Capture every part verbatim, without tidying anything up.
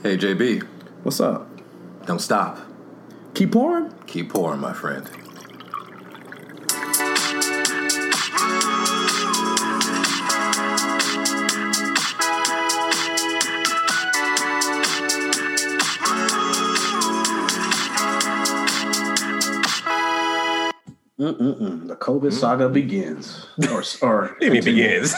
Hey, J B. What's up? Don't stop. Keep pouring? Keep pouring, my friend. Mm-mm-mm. The COVID saga begins. Or, or What do you mean begins?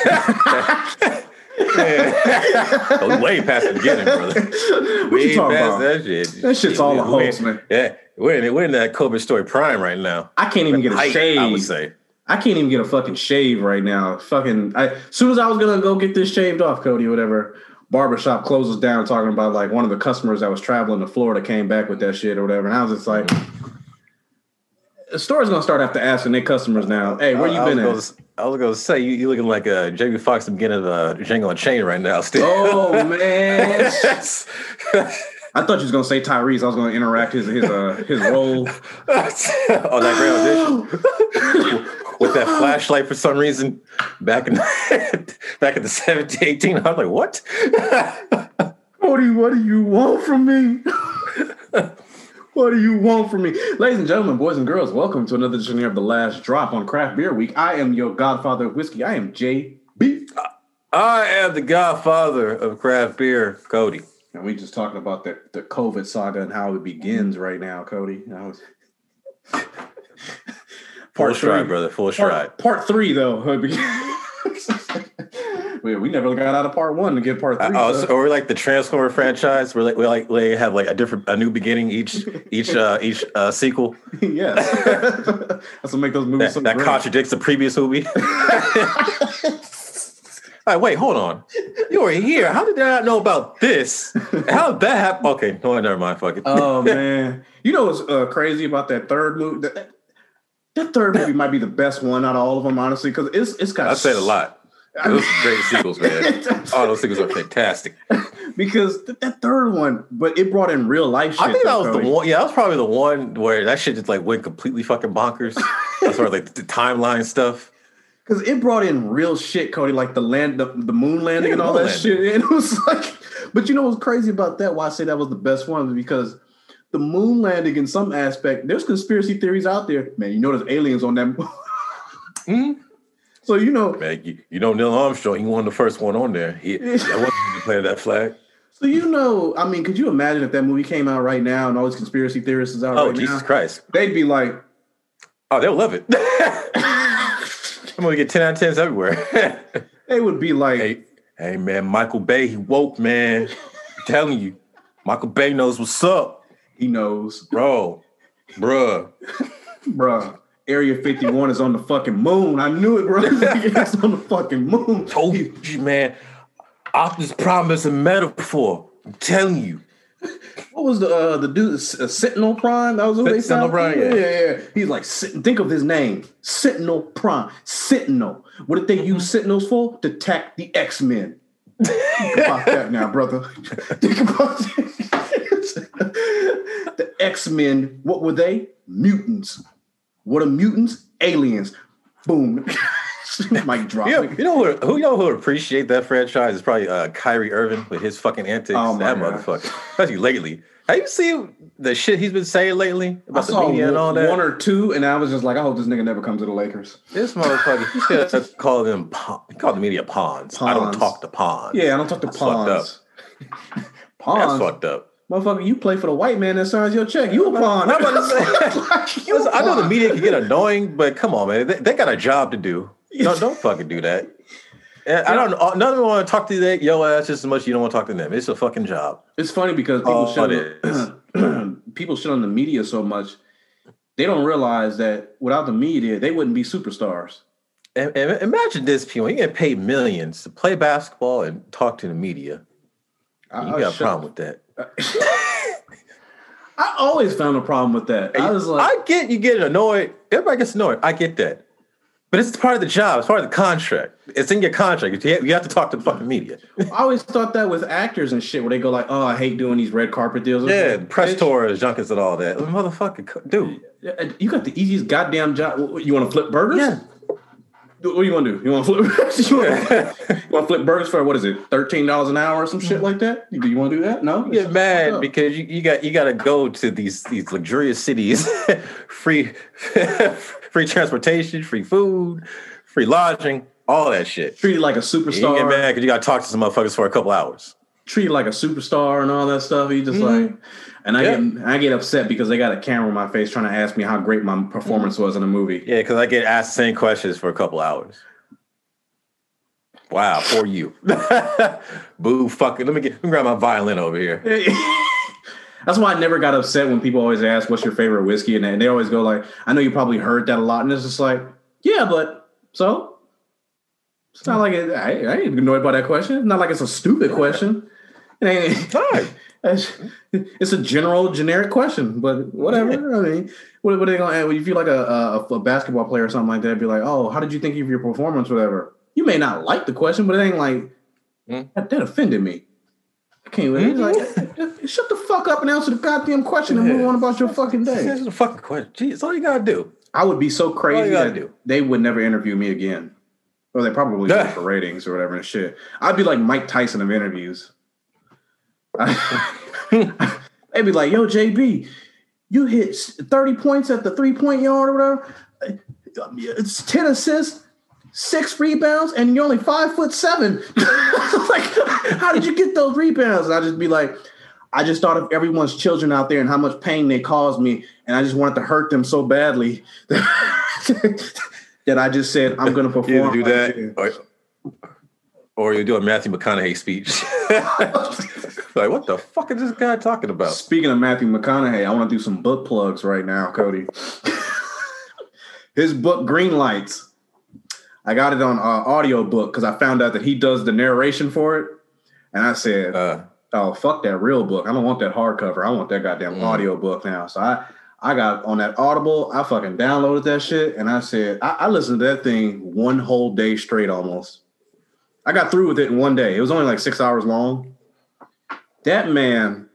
Oh, way past the beginning, brother. What Way you talking past about? that shit. That shit's all a We're- hoax, man. Yeah, we're in, we're in that COVID story prime right now. I can't even get a Height, shave. I would say. I can't even get a fucking shave right now. Fucking, I, as soon as I was gonna go get this shaved off, Cody, or whatever, barbershop closes down talking about like one of the customers that was traveling to Florida came back with that shit or whatever. And I was just like, the store's gonna start after asking their customers now, hey, where you I, been I at? was gonna, I was gonna say you, you looking like a Jamie Foxx at the beginning of uh, Django Unchained right now. Still. Oh man. I thought you was gonna say Tyrese. I was gonna interact his his uh his role. On that great audition. With that flashlight for some reason back in back in the seventeen, eighteen. I was like, what? Cody, what do you want from me? What do you want from me? Ladies and gentlemen, boys and girls, welcome to another edition of The Last Drop on Craft Beer Week. I am your godfather of whiskey. I am J B. I am the godfather of craft beer, Cody. And we just talking about the, the COVID saga and how it begins right now, Cody. I was... Full Part stride, three. brother. Full stride. Part, part three, though. we, we never got out of part one to get part three. Uh, so. so, or we're like the Transformer franchise, where like we like they have like a different, a new beginning each each uh, each uh, sequel. Yes, that's what make those movies That, so that great. contradicts the previous movie. All right, wait, hold on. You were here. How did I not know about this? How did that happen? Okay, no, never mind. Fuck it. Oh man, you know what's uh, crazy about that third movie? That, that third movie might be the best one out of all of them, honestly, because it's it's got. I said a lot. I mean, Those are great sequels, man. All those sequels are fantastic. because th- that third one, but it brought in real life shit. I think that though, was Cody. the one. Yeah, that was probably the one where that shit just like went completely fucking bonkers. As far as like the timeline stuff. Because it brought in real shit, Cody, like the land, the, the moon landing Yeah, and all moon that landing. shit. And it was like, but you know what's crazy about that? Why I say that was the best one was because the moon landing, in some aspect, there's conspiracy theories out there. Man, you know there's aliens on that. Mm-hmm. So you know, Man, you, you know Neil Armstrong, he wasn't the first one on there. He that wasn't the player that flag. so you know, I mean, could you imagine if that movie came out right now and all these conspiracy theorists is out Oh, right Jesus now? Christ. They'd be like, Oh, they'll love it. I'm gonna get ten out of tens everywhere. they would be like, hey, hey man, Michael Bay, he woke, man. I'm telling you. Michael Bay knows what's up. he knows, Bro. Bruh. bruh. Area fifty-one is on the fucking moon. I knew it, bro. It's on the fucking moon. Told you, man. Optimus Prime is a metaphor. I'm telling you. What was the uh, the dude? Uh, Sentinel Prime. That was what they Sentinel found? Prime, Yeah, yeah. yeah, yeah. He's like, Sit- think of his name, Sentinel Prime. Sentinel. What did they Mm-hmm. use Sentinels for? To attack the X-Men. Think about that now, brother. Think about the X-Men. What were they? Mutants. What are mutants? Aliens. Boom. Mic drop. You know, you know who, who you know who would appreciate that franchise is probably uh, Kyrie Irving with his fucking antics. Oh, my that God. motherfucker, especially lately. Have you seen the shit he's been saying lately I about the saw media and all one, that? one or two, and I was just like, I hope this nigga never comes to the Lakers. This motherfucker, he should have called them. pa- He called the media pawns. I don't Pawns. talk to pawns. Yeah, I don't talk to That's fucked pawns. That's Pawns. fucked up. Motherfucker, you play for the white man that signs your check. You a pawn. I'm about to say, You a listen, I know the pawn. media can get annoying, but come on, man, they, they got a job to do. Don't, don't fucking do that. And I don't. None of them want to talk to that yo ass just as much as you don't want to talk to them. It's a fucking job. It's funny because people Oh, shit it on, people shit on the media so much. They don't realize that without the media, they wouldn't be superstars. And, and imagine this, people. You get paid millions to play basketball and talk to the media. I, You I got a shut- problem with that. I always found a problem with that. I was like, I get you get annoyed. Everybody gets annoyed. I get that. But it's part of the job. It's part of the contract. It's in your contract. You have, you have to talk to the fucking media. I always thought that with actors and shit, where they go like, "Oh, I hate doing these red carpet deals." Yeah, press Bitch, tours, junkets, and all that. Motherfucker, dude. You got the easiest goddamn job. You want to flip burgers? Yeah. What do you want to do? You want to flip? you want to flip burgers for what is it? Thirteen dollars an hour or some shit like that? Do you want to do that? No. You get mad because you, you got you got to go to these these luxurious cities, free free transportation, free food, free lodging, all that shit. Treated like a superstar. You get mad because you got to talk to some motherfuckers for a couple hours. Treated like a superstar and all that stuff. He just mm-hmm. like, and I yeah. get I get upset because they got a camera in my face trying to ask me how great my performance was in a movie. Yeah, because I get asked the same questions for a couple hours. Wow, for you. Boo, fucking. Let me get. Let me grab my violin over here. That's why I never got upset when people always ask, "What's your favorite whiskey?" And they always go like, "I know you probably heard that a lot," and it's just like, "Yeah, but so." It's not like it, I, I ain't annoyed by that question. It's not like it's a stupid question. It ain't. It's, it's a general, generic question, but whatever. Yeah. I mean, what, what are they going to add? If you like a, a, a basketball player or something like that, be like, oh, how did you think of your performance, whatever? You may not like the question, but it ain't like, mm. that, that offended me. I can't mm-hmm. like, shut the fuck up and answer the goddamn question and yeah. move on about your fucking day. Answer the fucking question. Jeez, that's all you got to do. I would be so crazy that do. they would never interview me again. Or they probably do for ratings or whatever and shit. I'd be like Mike Tyson of interviews. They'd be like, yo, J B, you hit thirty points at the three-point yard or whatever. It's ten assists, six rebounds, and you're only five foot seven. Like, how did you get those rebounds? And I'd just be like, I just thought of everyone's children out there and how much pain they caused me, and I just wanted to hurt them so badly. That I just said, I'm going to perform. You do that, or, or you do a Matthew McConaughey speech. Like, what the fuck is this guy talking about? Speaking of Matthew McConaughey, I want to do some book plugs right now, Cody. His book, Green Lights. I got it on uh, audio book because I found out that he does the narration for it. And I said, uh, oh, fuck that real book. I don't want that hardcover. I want that goddamn mm. audio book now. So I... I got on that Audible. I fucking downloaded that shit, and I said I, I listened to that thing one whole day straight almost. I got through with it in one day. It was only like six hours long. That man,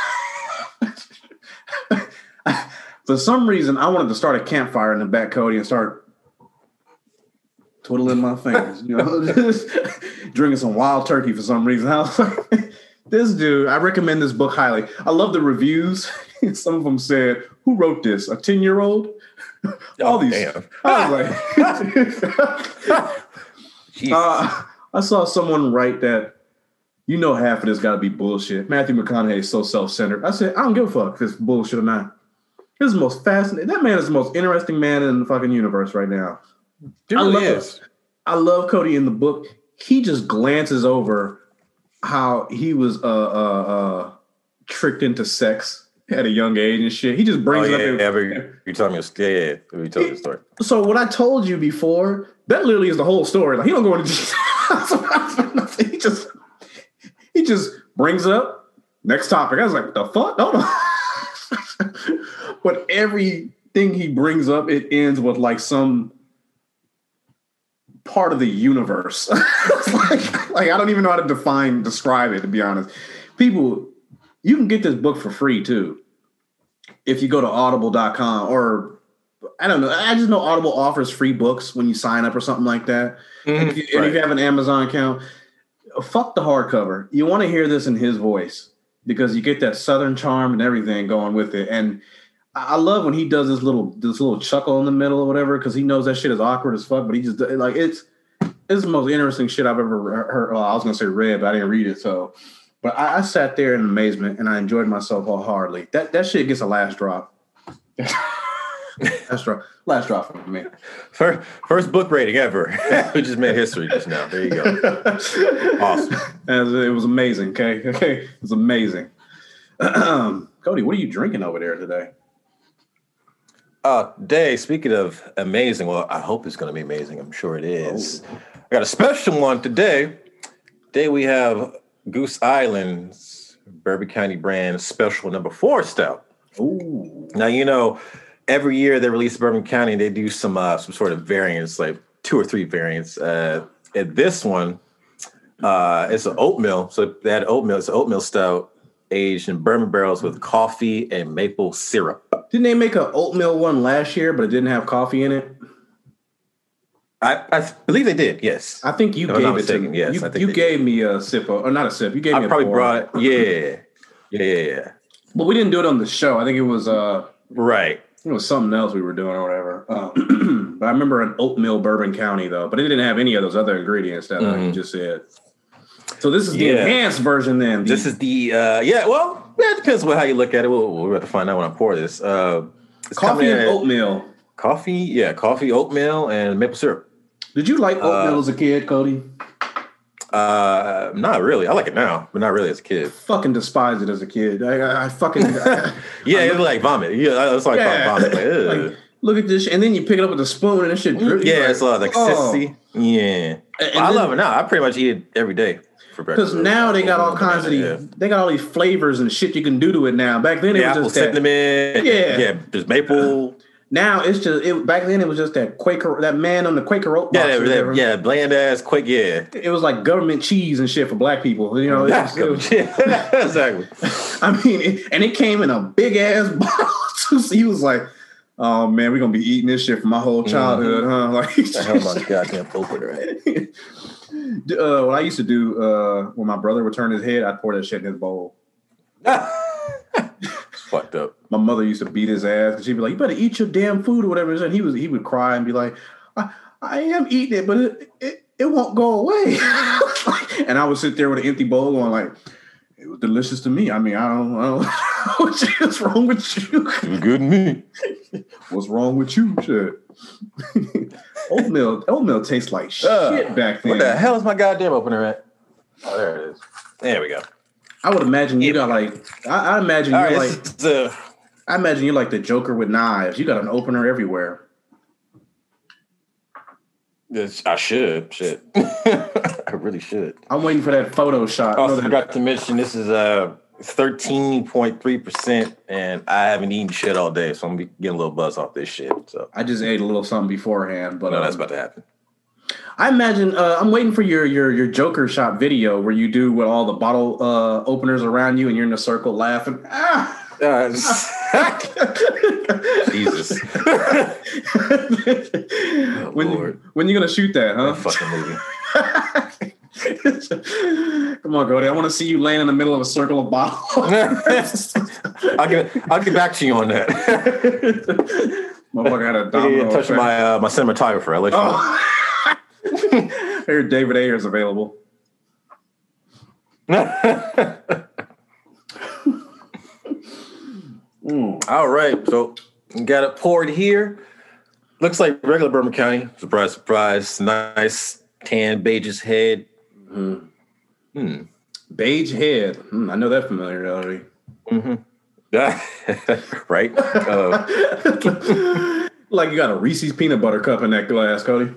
for some reason, I wanted to start a campfire in the back, Cody, and start twiddling my fingers, you know, just drinking some wild turkey for some reason. I was like, this dude, I recommend this book highly. I love the reviews. Some of them said, who wrote this? A ten-year-old? All oh, these. Damn. I was like, uh, I saw someone write that, you know, half of this got to be bullshit. Matthew McConaughey is so self-centered. I said, I don't give a fuck if it's bullshit or not. This is the most fascinating. That man is the most interesting man in the fucking universe right now. It really I love, is. I love Cody in the book. He just glances over how he was uh, uh, uh, tricked into sex at a young age and shit. He just brings oh, yeah, it up. Yeah, every, you told me a story. Yeah, yeah. You told me a story. So what I told you before, that literally is the whole story. Like, he don't go into he just he just brings it up. Next topic. I was like, what the fuck? Hold on. But everything he brings up, it ends with like some part of the universe. like, like I don't even know how to define, describe it, to be honest. People, you can get this book for free too. If you go to audible dot com, or I don't know, I just know Audible offers free books when you sign up or something like that. Mm-hmm. And, if you, right. and if you have an Amazon account, fuck the hardcover. You want to hear this in his voice because you get that Southern charm and everything going with it. And I love when he does this little this little chuckle in the middle or whatever, because he knows that shit is awkward as fuck. But he just like it's it's the most interesting shit I've ever heard. Well, I was gonna say read, but I didn't read it. So, but I, I sat there in amazement and I enjoyed myself wholeheartedly. That that shit gets a last drop. Last drop, last drop for me. First, first book rating ever. We just made history just now. There you go. Awesome. And it was amazing. Okay, okay, it was amazing. Cody, what are you drinking over there today? Uh, Dave, speaking of amazing, well, I hope it's going to be amazing. I'm sure it is. Oh. I got a special one today. Today we have Goose Island's Bourbon County brand special number four stout. Ooh. Now, you know, every year they release Bourbon County and they do some uh, some sort of variants, like two or three variants. Uh, and this one, uh, it's an oatmeal. So they had oatmeal. It's an oatmeal stout aged in bourbon barrels with coffee and maple syrup. Didn't they make an oatmeal one last year, but it didn't have coffee in it? I, I believe they did. Yes, I think you if I'm not gave it to mistaken, me. yes, you I think you they gave did. me a sip of, or not a sip. You gave me I a probably pour. brought it. Yeah, yeah, yeah, yeah. But we didn't do it on the show. I think it was uh, Right. it was something else we were doing or whatever. Um, but I remember an oatmeal Bourbon County though, but it didn't have any of those other ingredients that uh, you just said. So this is the Yeah. enhanced version then. The, This is the uh, yeah. Well, yeah, it depends on how you look at it. We'll, we'll have to find out when I pour this. Uh, it's coffee coming and in- oatmeal. Coffee, yeah, coffee, oatmeal, and maple syrup. Did you like oatmeal Uh, as a kid, Cody? Uh, not really. I like it now, but not really as a kid. Fucking despised it as a kid. I, I, I fucking I, Yeah, it's like vomit. Yeah, it's like yeah. vomit. Like, ugh. Like, look at this, and then you pick it up with a spoon, and this shit. drip- yeah, you're it's a lot of like oh. consistency. Yeah, And I then- love it now. I pretty much eat it every day for breakfast. Because now they got all kinds of these, yeah. they got all these flavors and shit you can do to it now. Back then it Yeah, was apple just that. cinnamon. Yeah. yeah, there's maple. Now it's just it, back then it was just that Quaker, that man on the Quaker oat box. Yeah, or that, whatever. yeah, bland ass quick. Yeah, It was like government cheese and shit for black people. You know, it was, it was, exactly. I mean, it, and it came in a big ass bottle too. So he was like, "Oh man, we're gonna be eating this shit for my whole childhood, huh?" Like, The hell my goddamn opener, right? uh, what I used to do uh, when my brother would turn his head, I'd pour that shit in his bowl. Fucked up. My mother used to beat his ass, and she'd be like, "You better eat your damn food or whatever." And he was he would cry and be like, "I, I am eating it, but it, it it won't go away." And I would sit there with an empty bowl, going like, "It was delicious to me. I mean, I don't, I don't what's wrong with you? It was good to me. What's wrong with you? Shit." oatmeal oatmeal tastes like shit Uh, back then. What the hell is my goddamn opener at? Oh, there it is. There we go. I would imagine you got like I, I imagine All you're right, like it's, uh, I imagine you're like the Joker with knives. You got an opener everywhere. it's- I should. Shit. I really should. I'm waiting for that photo shot. Also, No, that- forgot to mention this is uh thirteen point three percent, and I haven't eaten shit all day, so I'm gonna be getting a little buzz off this shit. So I just ate a little something beforehand, but no, um, that's about to happen. I imagine uh, I'm waiting for your your your Joker shot video where you do with all the bottle uh, openers around you and you're in a circle laughing. Ah! Uh, Jesus. when Lord. when you gonna shoot that, huh? That fucking movie. Come on, Cody. I want to see you laying in the middle of a circle of bottles. I'll get I'll get back to you on that. Motherfucker had a Yeah, domino. touch effect. my uh, my cinematographer. I'll let you know. Oh. I heard David Ayer's available. Mm. All right, so got it poured here. Looks like regular Bourbon County. Surprise, surprise. Nice tan beige's head. Mm. Hmm. Beige head. Mm, I know that familiarity. Mm-hmm. Right? Uh, Like you got a Reese's peanut butter cup in that glass, Cody.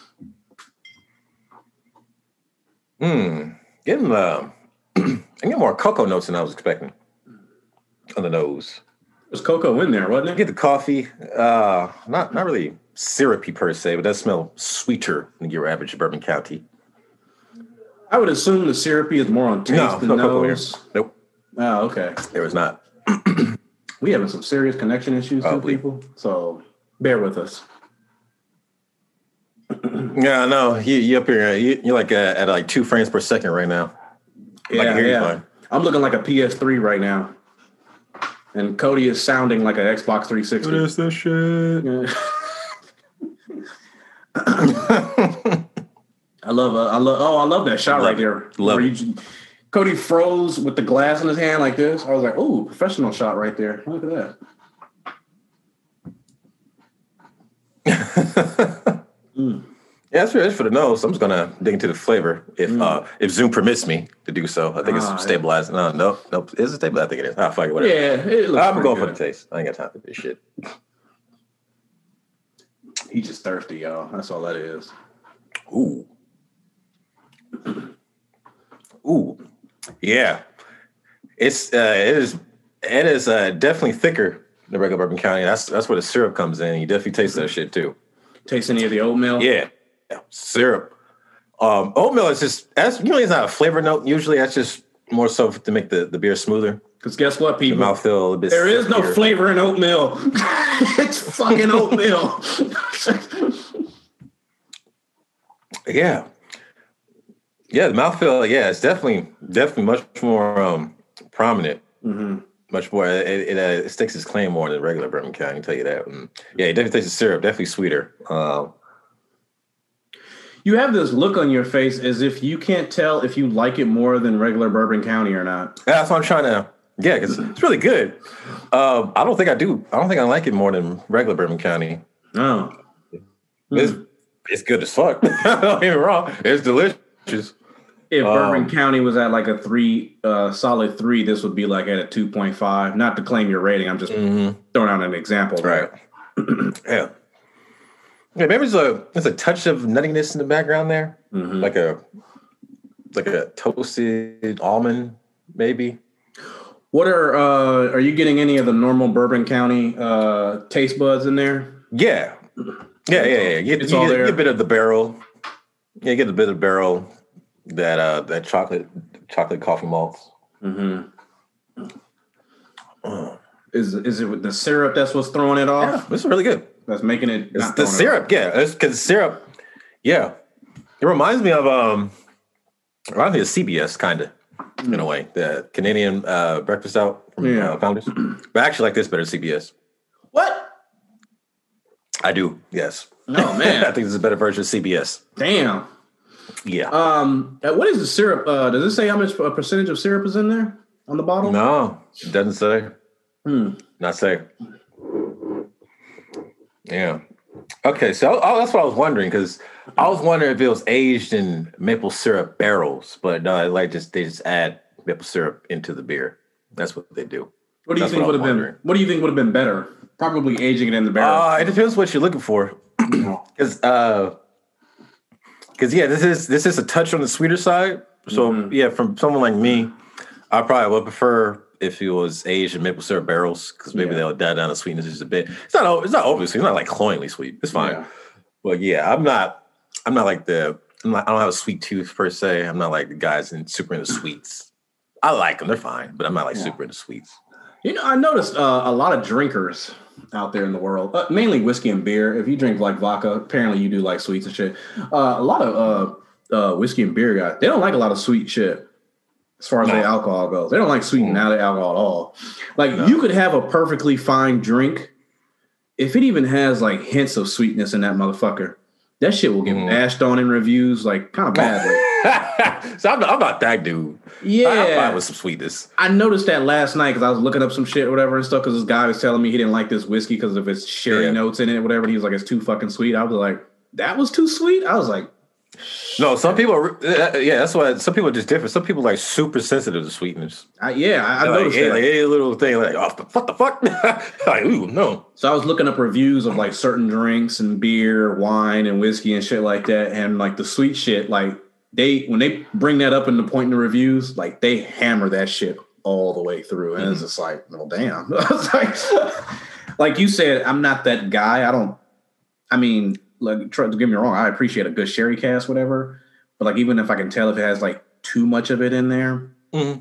hmm. Getting uh, I'm getting more cocoa notes than I was expecting on the nose. There's cocoa in there, wasn't I it? get the coffee. Uh, not not really syrupy per se, but that smell sweeter than your average Bourbon County. I would assume the syrupy is more on taste No, than no cocoa here. nose. Nope, Oh, okay. there was not. We having some serious connection issues, too, Probably. people. So bear with us. Yeah, no, you you up here? You, you're like uh, at like two frames per second right now. I Yeah, can hear you yeah. fine. I'm looking like a P S three right now, and Cody is sounding like an Xbox three sixty. What is this shit? Yeah. I love, uh, I love, oh, I love that shot Love right it. there. Love Where it. you- Cody froze with the glass in his hand like this. I was like, oh, professional shot right there. Look at that. Mm. Yeah, that's for, that's for the nose. I'm just gonna dig into the flavor if Mm. uh, if Zoom permits me to do so. I think Ah, it's stabilizing. No, no, no. Is it stabilizing? I think it is. Ah, fuck it, whatever. Yeah, it looks I'm pretty going for good. the taste. I ain't got time for this shit. He just thirsty, y'all. That's all that is. Ooh. Ooh. Yeah. It's uh it is it is uh definitely thicker than regular Bourbon County. That's that's where the syrup comes in. You definitely taste that shit too. Taste any of the oatmeal? Yeah. Yeah. Syrup. Um oatmeal is just that's usually it's not a flavor note. Usually that's just more so to make the, the beer smoother. Because guess what, The people? mouthfeel a little bit. There is no silkier. flavor in oatmeal. It's fucking oatmeal. Yeah. Yeah, the mouthfeel, yeah, it's definitely definitely much more um, prominent. Mm-hmm. Much more. It, it, uh, it sticks its claim more than regular bourbon can, I can tell you that. And yeah, it definitely tastes the syrup, definitely sweeter. Um, You have this look on your face as if you can't tell if you like it more than regular Bourbon County or not. that's what I'm trying to, yeah, because it's really good. Um, I don't think I do. I don't think I like it more than regular Bourbon County. Oh. It's, it's good as fuck. Don't get me wrong. It's delicious. If Bourbon Um, County was at like a three, uh, solid three, this would be like at a two point five. Not to claim your rating. I'm just Mhm. throwing out an example. Right. Yeah. Yeah, maybe there's a there's a touch of nuttiness in the background there, Mhm. like a like a toasted almond, maybe. What are uh, are you getting any of the normal Bourbon County uh, taste buds in there? Yeah, yeah, yeah, yeah. You get, It's you all get, there. you get a bit of the barrel. Yeah, you get a bit of barrel that uh that chocolate chocolate coffee malts. Mm-hmm. Is is it with the syrup that's what's throwing it off? Yeah, this is really good. That's making it It's not the throwing it syrup, yeah, it's because syrup. Yeah, it reminds me of um, it reminds me of C B S kind of in a way, the Canadian uh, breakfast out from Yeah. uh, Founders. But I actually like this better than C B S. off. What? I do, yes. Oh I man, think this is a better version of C B S. damn. Yeah. Um, uh, what is the syrup? Uh, does it say how much uh, percentage of syrup is in there on the bottle? No, it doesn't say. Hmm. Not say. Yeah. Okay, so oh, that's what I was wondering because I was wondering if it was aged in maple syrup barrels, but no, like just they just add maple syrup into the beer. That's what they do. What do you That's think what would I have was been? wondering. What do you think would have been better? Probably aging it in the barrel. Uh, it depends what you're looking for. Because uh, because yeah, this is this is a touch on the sweeter side. So Mhm. yeah, from someone like me, I probably would prefer if it was aged in maple syrup barrels because maybe Yeah. they'll dial down the sweetness just a bit. It's not o- it's not overly sweet. It's not like cloyingly sweet. It's fine. Yeah. But yeah, I'm not I'm not like the I'm not, I don't have a sweet tooth per se. I'm not like the guys in super into sweets. I like them. They're fine, but I'm not like Yeah. super into sweets. You know, I noticed uh, a lot of drinkers out there in the world, uh, mainly whiskey and beer. If you drink like vodka, apparently you do like sweets and shit. Uh, a lot of uh, uh, whiskey and beer guys, they don't like a lot of sweet shit as far as No. their alcohol goes. They don't like sweet and Mm. added alcohol at all. Like No. you could have a perfectly fine drink if it even has like hints of sweetness in that motherfucker. That shit will get Mm. bashed on in reviews like kind of badly. So I'm, I'm not that dude. Yeah. I, I'm fine with some sweetness. I noticed that last night because I was looking up some shit or whatever and stuff because this guy was telling me he didn't like this whiskey because of its sherry Yeah. notes in it or whatever. And he was like, it's too fucking sweet. I was like, that was too sweet? I was like, No, some people are, uh, yeah, that's why some people are just different. Some people are like super sensitive to sweetness. I, yeah, I, I They're like, noticed any, that. like any little thing, like, oh, what the fuck? Like, ooh, no. So I was looking up reviews of like certain drinks and beer, wine, and whiskey and shit like that. And like the sweet shit, like they, when they bring that up in the point in the reviews, like they hammer that shit all the way through. And it's just like, well, damn. I was like, like you said, I'm not that guy. I don't, I mean, like, try to get me wrong, I appreciate a good sherry cast, whatever. But like, even if I can tell if it has like too much of it in there, Mhm.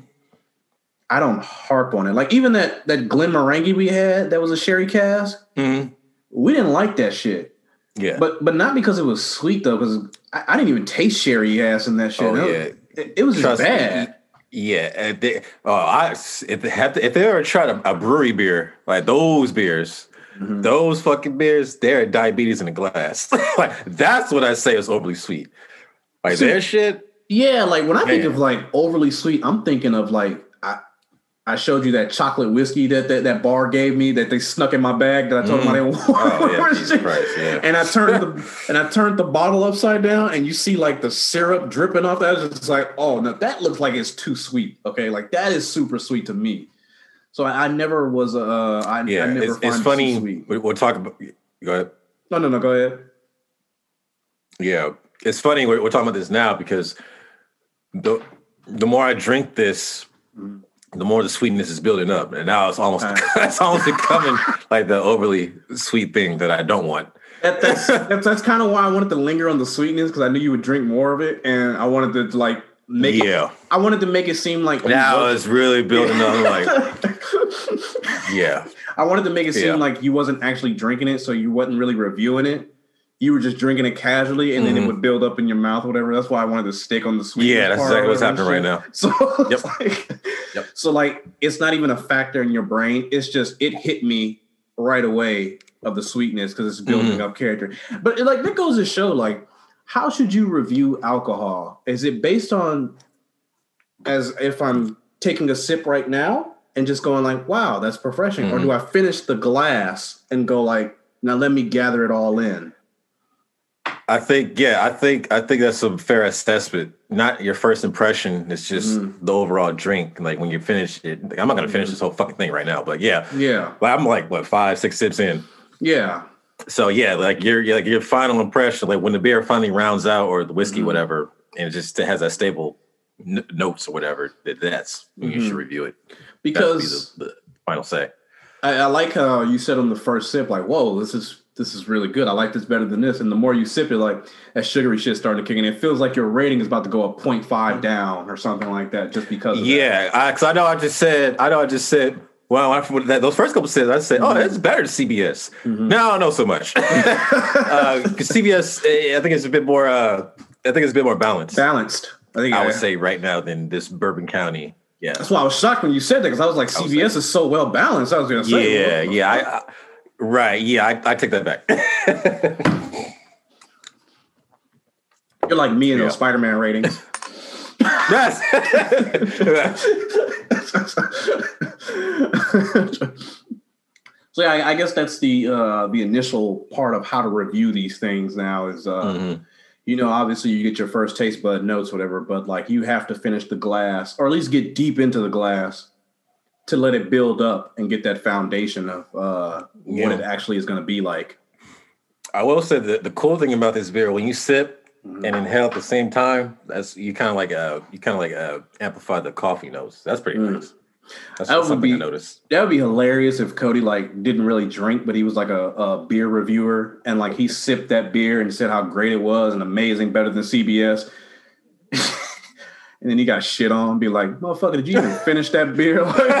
I don't harp on it. Like even that that Glenmorangie we had, that was a sherry cast. Mhm. We didn't like that shit. Yeah. But but not because it was sweet though, because I, I didn't even taste sherry ass in that shit. Oh, That was- yeah. it, it was just Trust me. bad. Yeah, and they, oh, I if they had to, if they ever tried a, a brewery beer like those beers, Mhm. those fucking beers, they're diabetes in a glass. Like that's what I say is overly sweet. Like See, their shit. Yeah, like when I think Man. of like overly sweet, I'm thinking of like I I showed you that chocolate whiskey that that, that bar gave me that they snuck in my bag that I told them I didn't want. Oh yeah, Jesus Christ, yeah. And I turned the and I turned the bottle upside down, and you see like the syrup dripping off that. It's just like, oh no, that looks like it's too sweet. Okay, like that is super sweet to me. So I, I never was a. Uh, I, Yeah, I never it's, find it's it too funny. sweet. We, we'll talk about. Go ahead. No, no, no. Go ahead. Yeah, it's funny we're, we're talking about this now because the the more I drink this, the more the sweetness is building up, and now it's almost Right. it's almost becoming like the overly sweet thing that I don't want. That, that's that's, that's kind of why I wanted to linger on the sweetness because I knew you would drink more of it, and I wanted to like make. Yeah, It, I wanted to make it seem like now it's really building up. Like, yeah, I wanted to make it seem Yeah. like you wasn't actually drinking it, so you wasn't really reviewing it. you were just drinking it casually, and mm-hmm. then it would build up in your mouth, or whatever. That's why I wanted to stick on the sweet. Yeah, that's exactly what's happening right now. So, yep. like, yep. so like, it's not even a factor in your brain. It's just it hit me right away of the sweetness because it's building mm-hmm. up character. But like that goes to show, like, how should you review alcohol? Is it based on as if I'm taking a sip right now and just going like, wow, that's refreshing, mm-hmm. or do I finish the glass and go like, now let me gather it all in? I think, yeah, I think I think that's a fair assessment. Not your first impression. It's just mm-hmm. the overall drink. Like when you finish it, like, I'm not gonna finish this whole fucking thing right now, but yeah, yeah. Like I'm like what five, six sips in. Yeah. So yeah, like your like your final impression, like when the beer finally rounds out or the whiskey, mm-hmm. whatever, and it just it has that stable n- notes or whatever. That, that's when mm-hmm. you should review it because be the, the final say. I, I like how you said on the first sip, like, "Whoa, this is." This is really good. I like this better than this. And the more you sip it, like that sugary shit starting to kick in. It feels like your rating is about to go a point five down or something like that just because of yeah, that. Because I, I know I just said, I know I just said, well, after that, those first couple sips, I said, oh, that's better than C B S. Mm-hmm. Now I don't know so much. Because uh, C B S, I think it's a bit more, uh, I think it's a bit more balanced. Balanced. I think I, I would say right now than this Bourbon County. Yeah. That's why I was shocked when you said that because I was like, C B S was is so well balanced. I was going to say. Yeah, well, yeah. I, I Right, yeah, I, I take that back. You're like me in yeah. those Spider-Man ratings. Yes. So yeah, I, I guess that's the uh, the initial part of how to review these things now is, uh, mm-hmm. you know, obviously you get your first taste bud notes, whatever, but like you have to finish the glass or at least get deep into the glass to let it build up and get that foundation of uh, yeah. what it actually is going to be like. I will say that the cool thing about this beer, when you sip mm-hmm. and inhale at the same time, that's you kind of like uh you kind of like uh, amplify the coffee notes. That's pretty mm. nice. That's that something be, I noticed. That would be hilarious if Cody like didn't really drink, but he was like a, a beer reviewer and like he sipped that beer and said how great it was and amazing, better than C B S. And then he got shit on, be like, motherfucker, did you even finish that beer?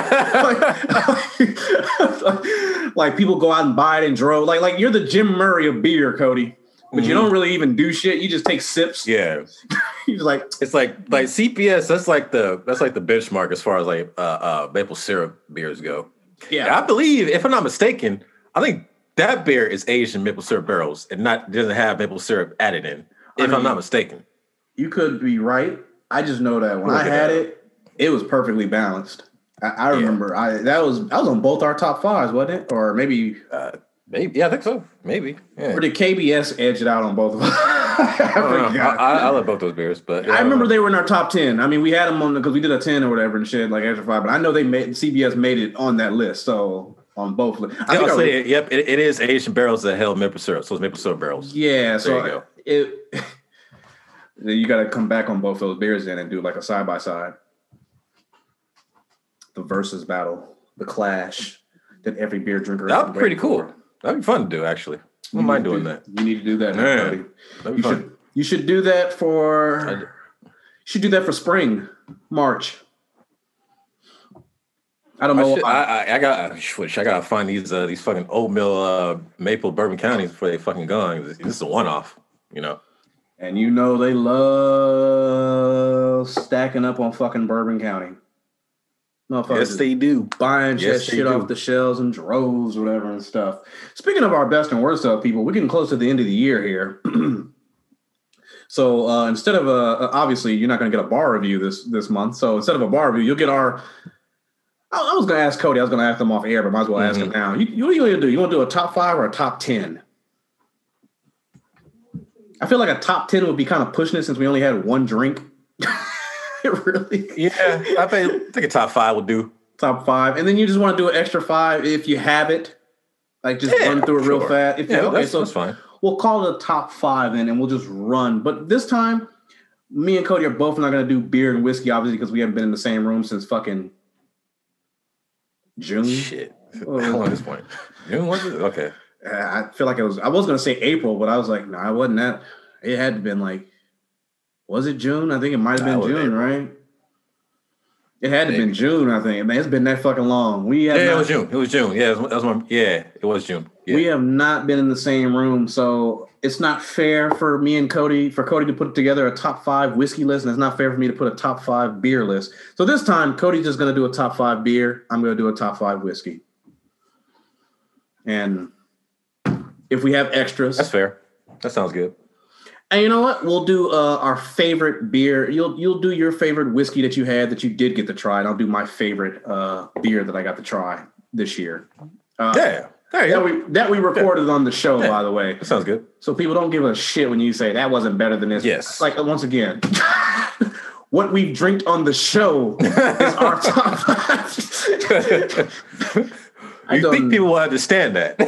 like, like, like people go out and buy it in droves. Like, like you're the Jim Murray of beer, Cody. But mm-hmm. you don't really even do shit. You just take sips. Yeah. He's like, it's like like C P S, that's like the that's like the benchmark as far as like uh, uh, maple syrup beers go. Yeah. And I believe, if I'm not mistaken, I think that beer is aged in maple syrup barrels and not doesn't have maple syrup added in, if I mean, I'm not mistaken. You could be right. I just know that when Look I had that. it, it was perfectly balanced. I, I remember yeah. I that was I was on both our top fives, wasn't it? Or maybe uh, maybe yeah, I think so. Maybe. Yeah. Or did K B S edge it out on both of us? I, I, I, I love both those beers, but yeah, I, I remember know. they were in our top ten. I mean, we had them on because we did a ten or whatever and shit like extra five. But I know they made C B S made it on that list. So on both. I think I'll say it, yep, it, it is aged in barrels that held maple syrup. So it's maple syrup barrels. Yeah. There so you go. it. Then you got to come back on both those beers then and do like a side by side. The versus battle, the clash that every beer drinker. That'd be pretty cool. That'd be fun to do, actually. I don't mind doing do, that. You need to do that, now, buddy. That'd be you fun. should you should do that for. You should do that for spring, March. I don't know. I, should, I, I, I got. I gotta find these uh, these fucking oatmeal uh, maple Bourbon Counties before they fucking gone. This is a one off, you know. And you know they love stacking up on fucking Bourbon County. Yes, they do. Buying yes, shit do. off the shelves and droves, whatever, and stuff. Speaking of our best and worst of people, we're getting close to the end of the year here. So uh, instead of a, obviously you're not going to get a bar review this this month. So instead of a bar review, you'll get our. I, I was going to ask Cody. I was going to ask him off air, but might as well mm-hmm. ask him now. You, you, what are you going to do? You want to do a top five or a top ten? I feel like a top ten would be kind of pushing it since we only had one drink. Really? Yeah, I think a top five would do. Top five. And then you just want to do an extra five if you have it. Like just yeah, run through it real sure. fast. If yeah, you, okay, that's, so that's fine. We'll call it a top five then and we'll just run. But this time, me and Cody are both not going to do beer and whiskey, obviously, because we haven't been in the same room since fucking June. Shit. Oh, how long at this point? June, was it? Okay. I feel like it was, I was going to say April, but I was like, no, nah, it wasn't that. It had to been like, was it June? I think it might have been June, April. Right? It had to have been June, I think. Man, it's been that fucking long. We yeah, not, it was June. It was June. Yeah, it was, that was my, yeah, it was June. Yeah. We have not been in the same room, so it's not fair for me and Cody, for Cody to put together a top five whiskey list, and it's not fair for me to put a top five beer list. So this time, Cody's just going to do a top five beer. I'm going to do a top five whiskey. And if we have extras. That's fair. That sounds good. And you know what? We'll do uh, our favorite beer. You'll you'll do your favorite whiskey that you had that you did get to try, and I'll do my favorite uh, beer that I got to try this year. Uh, yeah. There you that go. we that we recorded yeah. on the show, yeah. by the way. That sounds good. So people don't give a shit when you say that wasn't better than this. Yes. Like once again, what we've drinked on the show is our top five. You think people will understand that?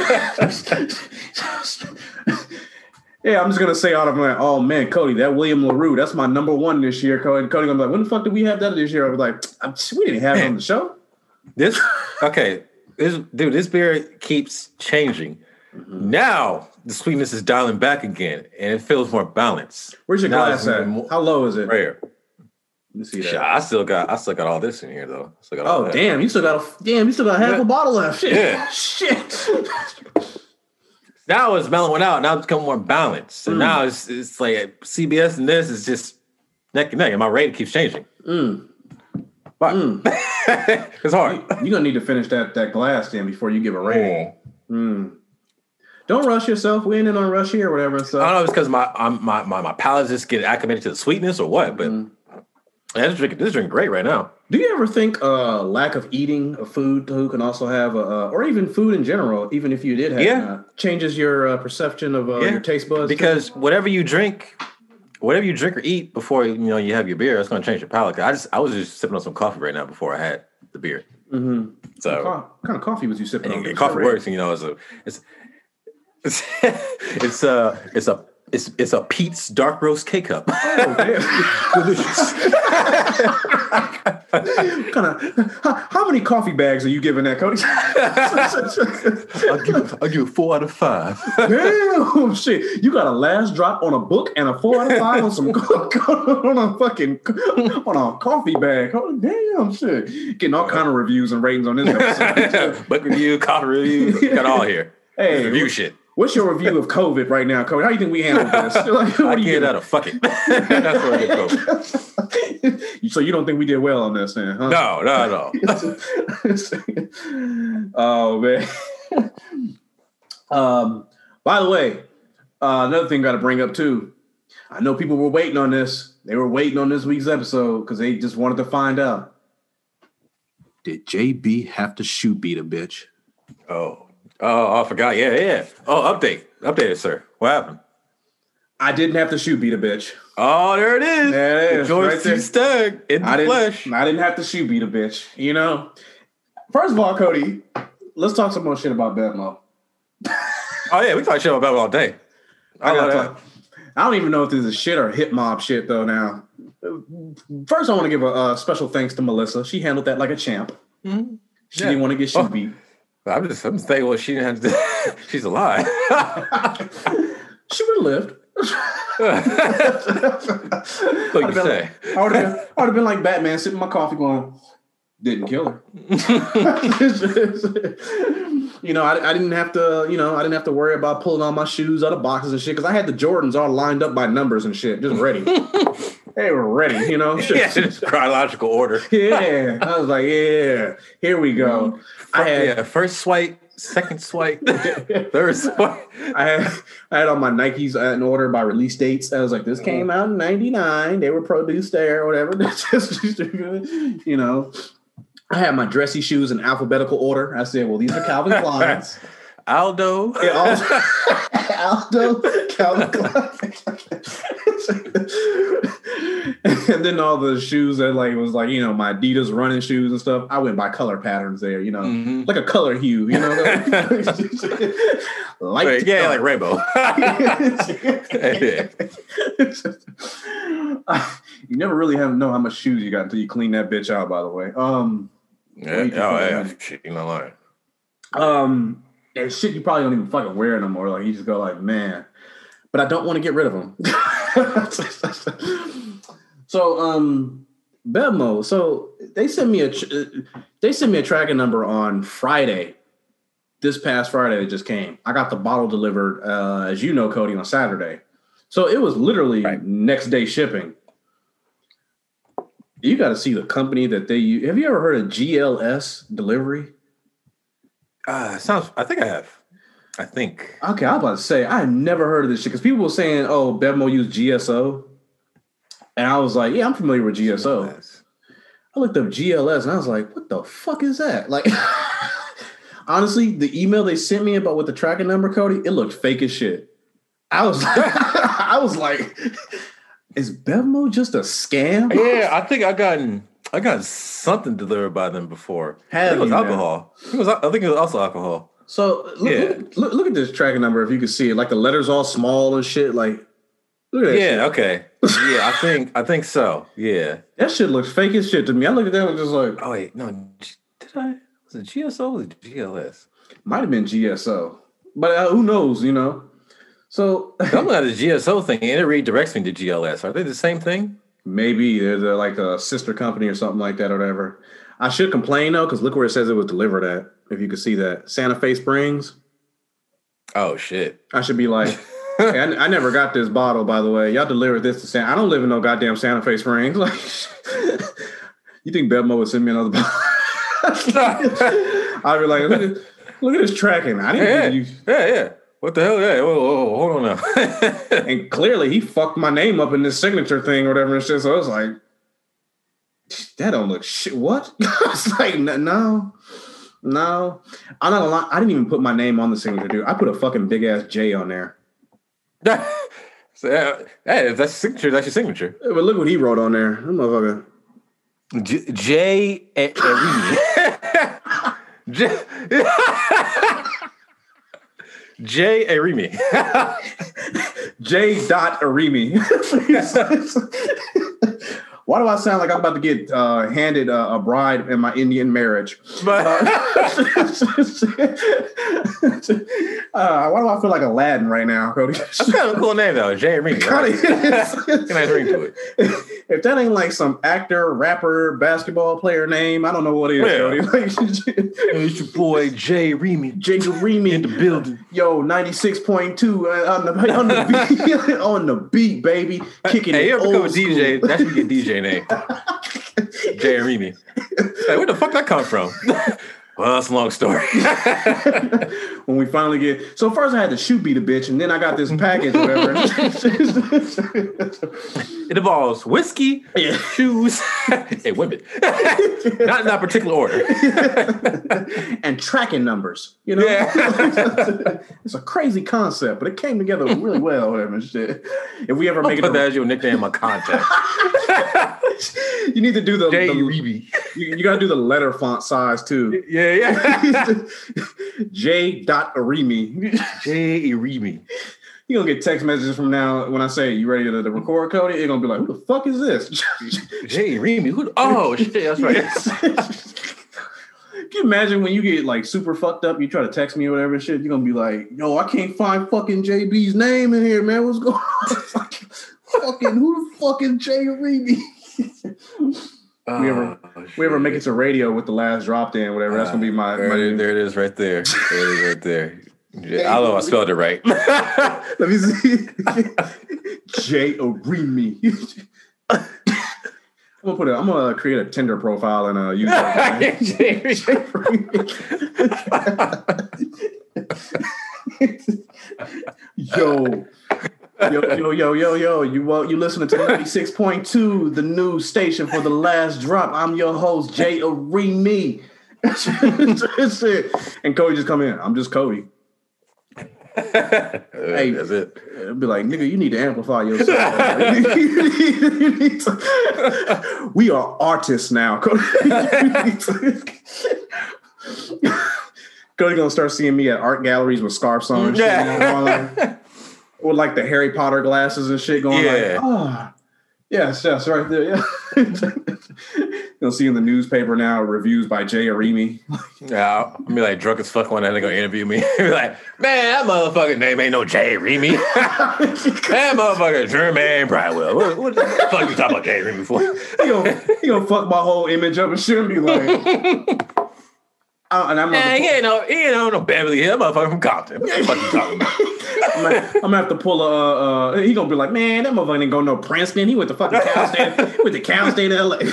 Yeah, I'm just gonna say out of my, oh man, Cody, that William LaRue, that's my number one this year. Cody, Cody gonna be like, when the fuck did we have that this year? I was like, we didn't have man. it on the show. This okay, this dude, this beer keeps changing. Mm-hmm. Now the sweetness is dialing back again, and it feels more balanced. Where's your now glass at? More, How low is it? Rare. Let me see that. I still got, I still got all this in here though. I still got all oh that. damn, you still got a damn, you still got half yeah. a bottle left. Shit, yeah. shit. Now it's mellowing out. Now it's becoming more balanced. So mm. now it's it's like C B S and this is just neck and neck, and my rating keeps changing. Mm. But mm. it's hard. You're gonna need to finish that that glass then before you give a rating. Mm. Don't rush yourself. We ain't in on rush here or whatever. So I don't know if it's because my I'm, my my my palate just get acclimated to the sweetness or what, but mm. this drink this drink great right now. Do you ever think uh, lack of eating of food too can also have a, uh, or even food in general, even if you did have, yeah. uh, changes your uh, perception of uh, yeah. your taste buds? Because too? whatever you drink, whatever you drink or eat before you know you have your beer, it's going to change your palate. I just I was just sipping on some coffee right now before I had the beer. Mm-hmm. So what, co- what kind of coffee was you sipping and, on? And coffee works, you know. It's a it's it's it's a it's a It's it's a Pete's dark roast K cup. Oh damn! Delicious. kind of. How, how many coffee bags are you giving that, Cody? I'll give I'll give a four out of five. Damn shit! You got a last drop on a book and a four out of five on some on a fucking on a coffee bag. Oh damn shit! Getting all kind of reviews and ratings on this episode. Book review, coffee review, got all here. Hey, review shit. What's your review of COVID right now, Cody? How do you think we handled this? Like, I give that a fuck it. That's where I get COVID. So you don't think we did well on this, then? Huh? No, no, no. Oh man. um. By the way, uh, another thing got to bring up too. I know people were waiting on this. They were waiting on this week's episode because they just wanted to find out. Did J B have to shoe beat a bitch? Oh. Oh, I forgot. Yeah, yeah. Oh, update. Updated, sir. What happened? I didn't have to shoe beat a bitch. Oh, there it is. There it is. George C. Stagg in the I flesh. I didn't have to shoe beat a bitch. You know? First of all, Cody, let's talk some more shit about Bevmo. Oh, yeah. We talk shit about Bevmo all day. I, I, talk, I don't even know if this is shit or hip mob shit, though, now. First, I want to give a, a special thanks to Melissa. She handled that like a champ. Mm-hmm. She yeah. didn't want to get shoe oh. beat. I'm just, I'm just thinking, well, she didn't have to. She's alive. She would have lived. What you say? I would have been, I would have been like Batman, sipping my coffee, going, "Didn't kill her." You know, I, I didn't have to. You know, I didn't have to worry about pulling all my shoes out of boxes and shit because I had the Jordans all lined up by numbers and shit, just ready. They were ready, you know. Yeah, just chronological order. Yeah, I was like, yeah, here we go. I had yeah, first swipe, second swipe, third swipe. I had I had all my Nikes in order by release dates. I was like, this came out in ninety-nine. They were produced there or whatever. You know, I had my dressy shoes in alphabetical order. I said, well, these are Calvin Klein's. Aldo. Yeah, also, Aldo, Calvin Klein. And then all the shoes that like was like, you know, my Adidas running shoes and stuff. I went by color patterns there, you know, mm-hmm. like a color hue, you know. Like Wait, yeah, like rainbow. You never really have know how much shoes you got until you clean that bitch out, by the way. Um Yeah, oh yeah, shit, you're not lying. Um and shit you probably don't even fucking wear no more. Like you just go like, man. But I don't want to get rid of them. So, um, Bevmo. So they sent me a they sent me a tracking number on Friday, this past Friday it just came. I got the bottle delivered, uh, as you know, Cody, on Saturday. So it was literally right. next day shipping. You got to see the company that they use. Have you ever heard of G L S Delivery? Uh, sounds. I think I have. I think. Okay, I was about to say I had never heard of this shit because people were saying, "Oh, Bevmo used G S O," and I was like, "Yeah, I'm familiar with G S O." G L S. I looked up G L S and I was like, "What the fuck is that?" Like, honestly, the email they sent me about with the tracking number, Cody, it looked fake as shit. I was, I was like. Is Bevmo just a scam? Yeah, I think I gotten I got something delivered by them before. Have I think it was you, alcohol. I think it was, I think it was also alcohol. So look, yeah. look, look, look at this tracking number if you can see it. Like the letters all small and shit. Like look at that. Yeah. Shit. Okay. Yeah, I think I think so. Yeah. That shit looks fake as shit to me. I looked at that and was just like, oh wait, no, did I? Was it G S O or was it G L S? Might have been G S O, but uh, who knows? You know. So I'm looking at the G S O thing, and it redirects me to G L S. Are they the same thing? Maybe they're, they're like a sister company or something like that, or whatever. I should complain though, because look where it says it was delivered at. If you could see that, Santa Fe Springs. Oh shit! I should be like, hey, I, I never got this bottle, by the way. Y'all delivered this to Santa. I don't live in no goddamn Santa Fe Springs. Like, you think Bevmo would send me another bottle? I'd be like, look at, look at this tracking. I didn't. Yeah, you. yeah, yeah. What the hell? Yeah, whoa, whoa, whoa, hold on now. And clearly he fucked my name up in this signature thing or whatever and shit. So I was like, that don't look shit. What? I was like, no, no. I'm not gonna lie. I didn't even put my name on the signature, dude. I put a fucking big ass J on there. So, uh, hey, if that's your signature, that's your signature. But look what he wrote on there. That motherfucker. J. J- a- a- J- J. Arimi. J. Dot Arimi. Why do I sound like I'm about to get uh, handed uh, a bride in my Indian marriage? But uh, uh, why do I feel like Aladdin right now, Cody? That's kind of a cool name though, J. Arimi. Right? Nice ring to it. If that ain't like some actor, rapper, basketball player name, I don't know what it is, yeah. Cody. Like, it's your boy Jay Remy. Jay Remy in the building. Yo, ninety-six point two uh, on the on the beat, on the beat, baby. Kicking hey, it. You ever old become a school. D J? That should be a D J name. Jay Remy. Hey, where the fuck that come from? Well, that's a long story. When we finally get so first I had to shoot beat a bitch, and then I got this package or whatever. It involves whiskey, yeah. shoes, and women. Not in that particular order. And tracking numbers. You know? Yeah. It's a crazy concept, but it came together really well, whatever shit. If we ever I'll make put it that as your nickname on contact. You need to do the, J. the Remy. You, you gotta do the letter font size too. Yeah, yeah. J. Dot Arimi. J. Remy. You're gonna get text messages from now when I say you ready to, to record, Cody. You're gonna be like, who the fuck is this? J. Remy. Who? Oh shit, that's right. Can you imagine when you get like super fucked up, you try to text me or whatever shit, you're gonna be like, yo, I can't find fucking J B's name in here, man. What's going on? Fucking who the fuck is J. Remy? Oh, we ever we ever make it to radio with the last dropped in, whatever. That's gonna be my. There, my it, there it is, right there. There it is, right there. Yeah, I don't know if I spelled it right. Let me see. J. Arimi. I'm gonna put it. I'm gonna create a Tinder profile and uh, use that. Yo. Yo, yo, yo, yo, yo, you uh, you listening to ninety-six point two, the news station for the last drop. I'm your host, J. Arimi. That's it. And Cody just come in. I'm just Cody. Hey, that's it. Be like, nigga, you need to amplify yourself. You need to, we are artists now. Cody. Cody gonna start seeing me at art galleries with scarves on and shit. Yeah. With like the Harry Potter glasses and shit going yeah. like, oh, yes, yes, right there. Yeah. You'll see in the newspaper now reviews by J. Arimi. Yeah, I'll be like drunk as fuck one night and they gonna interview me. Be like, man, that motherfucking name ain't no J. Remy. That motherfucker Jermaine Brightwell. What, what the fuck you talking about J. Remy for? He gonna, he gonna fuck my whole image up and shit and be like, Uh, and I'm Man, he ain't no, he ain't no, no Beverly Hills, motherfucker from Compton. What the fuck you talking about? I'm, gonna, I'm gonna have to pull a. Uh, uh, he gonna be like, man, that motherfucker didn't go no Princeton. He went to fucking Cal State. He went to Cal State, L A.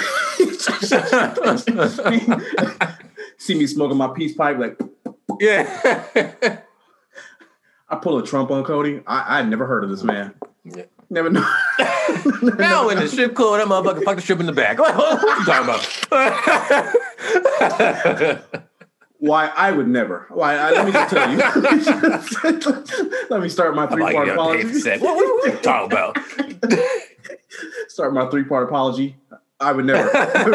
See me smoking my peace pipe, like, yeah. I pull a Trump on Cody. I I never heard of this man. Yeah. Never know. Now in the strip club, that motherfucker fuck the strip in the back. What, what you talking about? Why I would never. Why? I, let me just tell you. Let me start my three part apology. What, what, what are you talking about? Start my three part apology. I would never.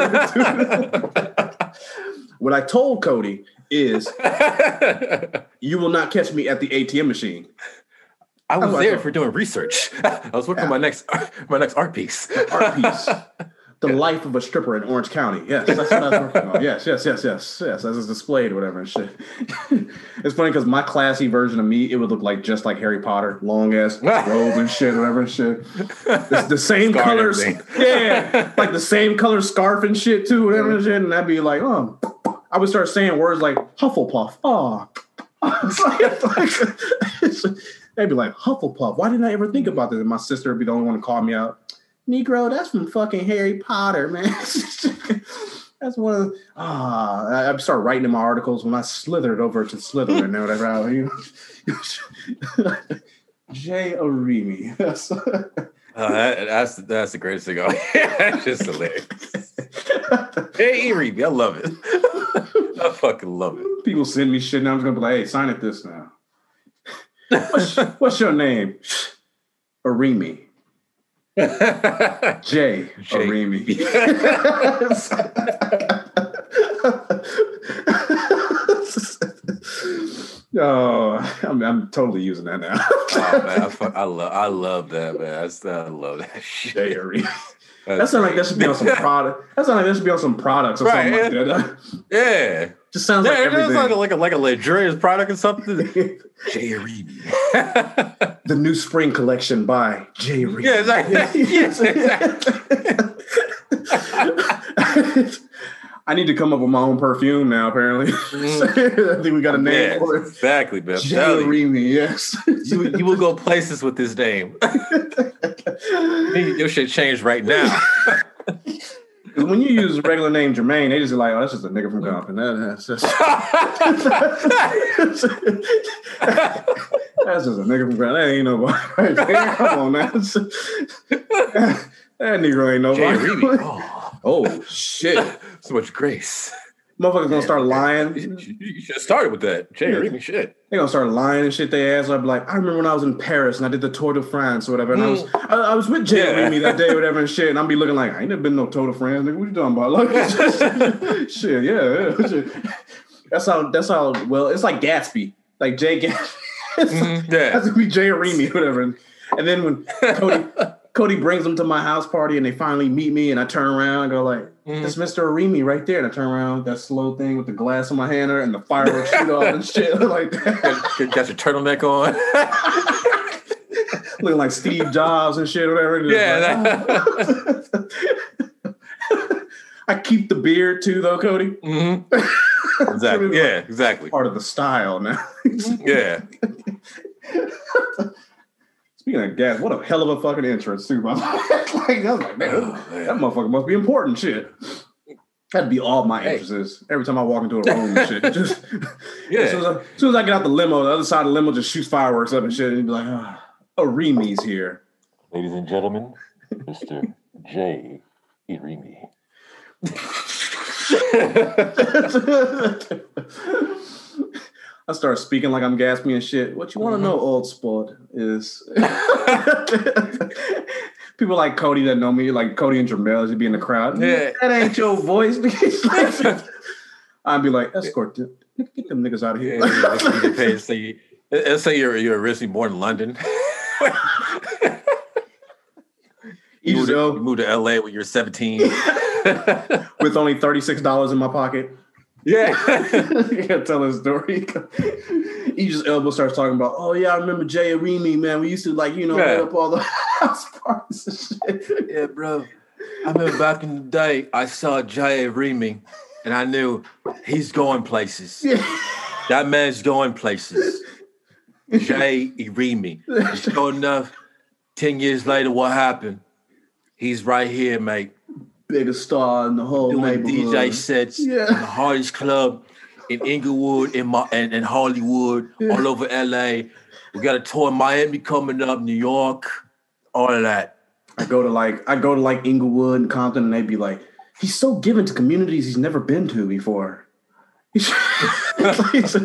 What I told Cody is, you will not catch me at the A T M machine. I was there for doing research. I was working yeah. on my next my next art piece. Art piece. The life of a stripper in Orange County. Yes, that's what I was working on. Yes, yes, yes, yes, yes. As is displayed, whatever and shit. It's funny because my classy version of me, it would look like just like Harry Potter, long ass robe and shit, whatever and shit. It's the same Scarred colors, yeah, like the same color scarf and shit too, whatever and shit. And I'd be like, oh, I would start saying words like Hufflepuff. Oh, they'd be like Hufflepuff. Why didn't I ever think about this? And my sister would be the only one to call me out. Negro, that's from fucking Harry Potter, man. That's one of the, ah. I, I started writing in my articles when I slithered over to Slytherin or whatever. You know, Jay Arimi. That's, uh, that, that's that's the greatest thing. That's just hilarious. Jay Arimi, I love it. I fucking love it. People send me shit, and I'm just gonna be like, "Hey, sign it this now." What's, what's your name? Arimi. Jay Arimi. Oh, I'm, I'm totally using that now. Oh man, I, fuck, I love, I love that, man. I, I love that shit. Jay Arimi. That sounds like that should be on some product. That sounds like that should be on some products or right, something yeah. like that. Yeah. Just sounds yeah, like everything. Like a, like a like a luxurious product or something. Jay Arimi. The new spring collection by Jay Arimi. Yeah, exactly. Yes, exactly. I need to come up with my own perfume now, apparently. Mm. I think we got a name yeah, for it. Exactly, man. Jay Arimi, yes. you, you will go places with this name. Your shit changed right now. When you use the regular name Jermaine, they just like, oh, that's just a nigga from Compton. That, that's just that's just a nigga from Compton. That ain't nobody. Right there. Come on, man. That nigga ain't nobody. Jay Arimi. Oh. Oh shit! So much grace. Motherfuckers gonna start lying. You should have started with that. Jay Arimi shit. They gonna start lying and shit. They ass. I'd be like, I remember when I was in Paris and I did the Tour de France or whatever, and mm. I was I, I was with Jay yeah. Arimi that day or whatever and shit, and I'd be looking like I ain't never been no Tour de France. Nigga, what you talking about? Like, shit, yeah, yeah. Shit. That's how. That's how. Well, it's like Gatsby, like Jay Gatsby. Mm-hmm. Yeah, has to be Jay Arimi, whatever. And, and then when Cody. Cody brings them to my house party and they finally meet me and I turn around and go like, mm. that's Mister Arimi right there. And I turn around, that slow thing with the glass in my hand and the fireworks shoot off and shit like that. Got your turtleneck on. Looking like Steve Jobs and shit, whatever. Yeah. Like, oh. I keep the beard too though, Cody. Mm-hmm. Exactly. Yeah, exactly. Part of the style now. Yeah. Speaking of gas, what a hell of a fucking entrance too. Like, I was like, man, oh, man, that motherfucker must be important shit. That'd be all my entrances. Every time I walk into a room and shit. Just yeah. As soon as, I, as soon as I get out the limo, the other side of the limo just shoots fireworks up and shit. And you'd be like, ah, oh, Arimi's here. Ladies and gentlemen, Mister Jay Arimi. I start speaking like I'm Gatsby and shit. What you want to mm-hmm. know, old sport, is people like Cody that know me, like Cody and Jamel, just be in the crowd. Yeah. That ain't your voice. I'd be like, escort them. Get them niggas out of here. Yeah, say, let's say you're you're originally born in London. you, moved to, you moved to L A when you're seventeen. With only thirty-six dollars in my pocket. Yeah. You can't tell a story. Idris Elba starts talking about, oh yeah, I remember Jay Arimi, man. We used to like, you know, yeah. hit up all the house parties and shit. Yeah, bro. I remember back in the day, I saw Jay Arimi. and I knew he's going places. Yeah. That man's going places. Jay Irimi. And sure enough, ten years later, what happened? He's right here, mate. Biggest star in the whole Doing neighborhood. D J sets Yeah. in the hardest club in Inglewood, in my and, and Hollywood, Yeah. all over L A. We got a tour in Miami coming up, New York, all of that. I go to like I go to like Inglewood and Compton, and they'd be like, "He's so given to communities he's never been to before." I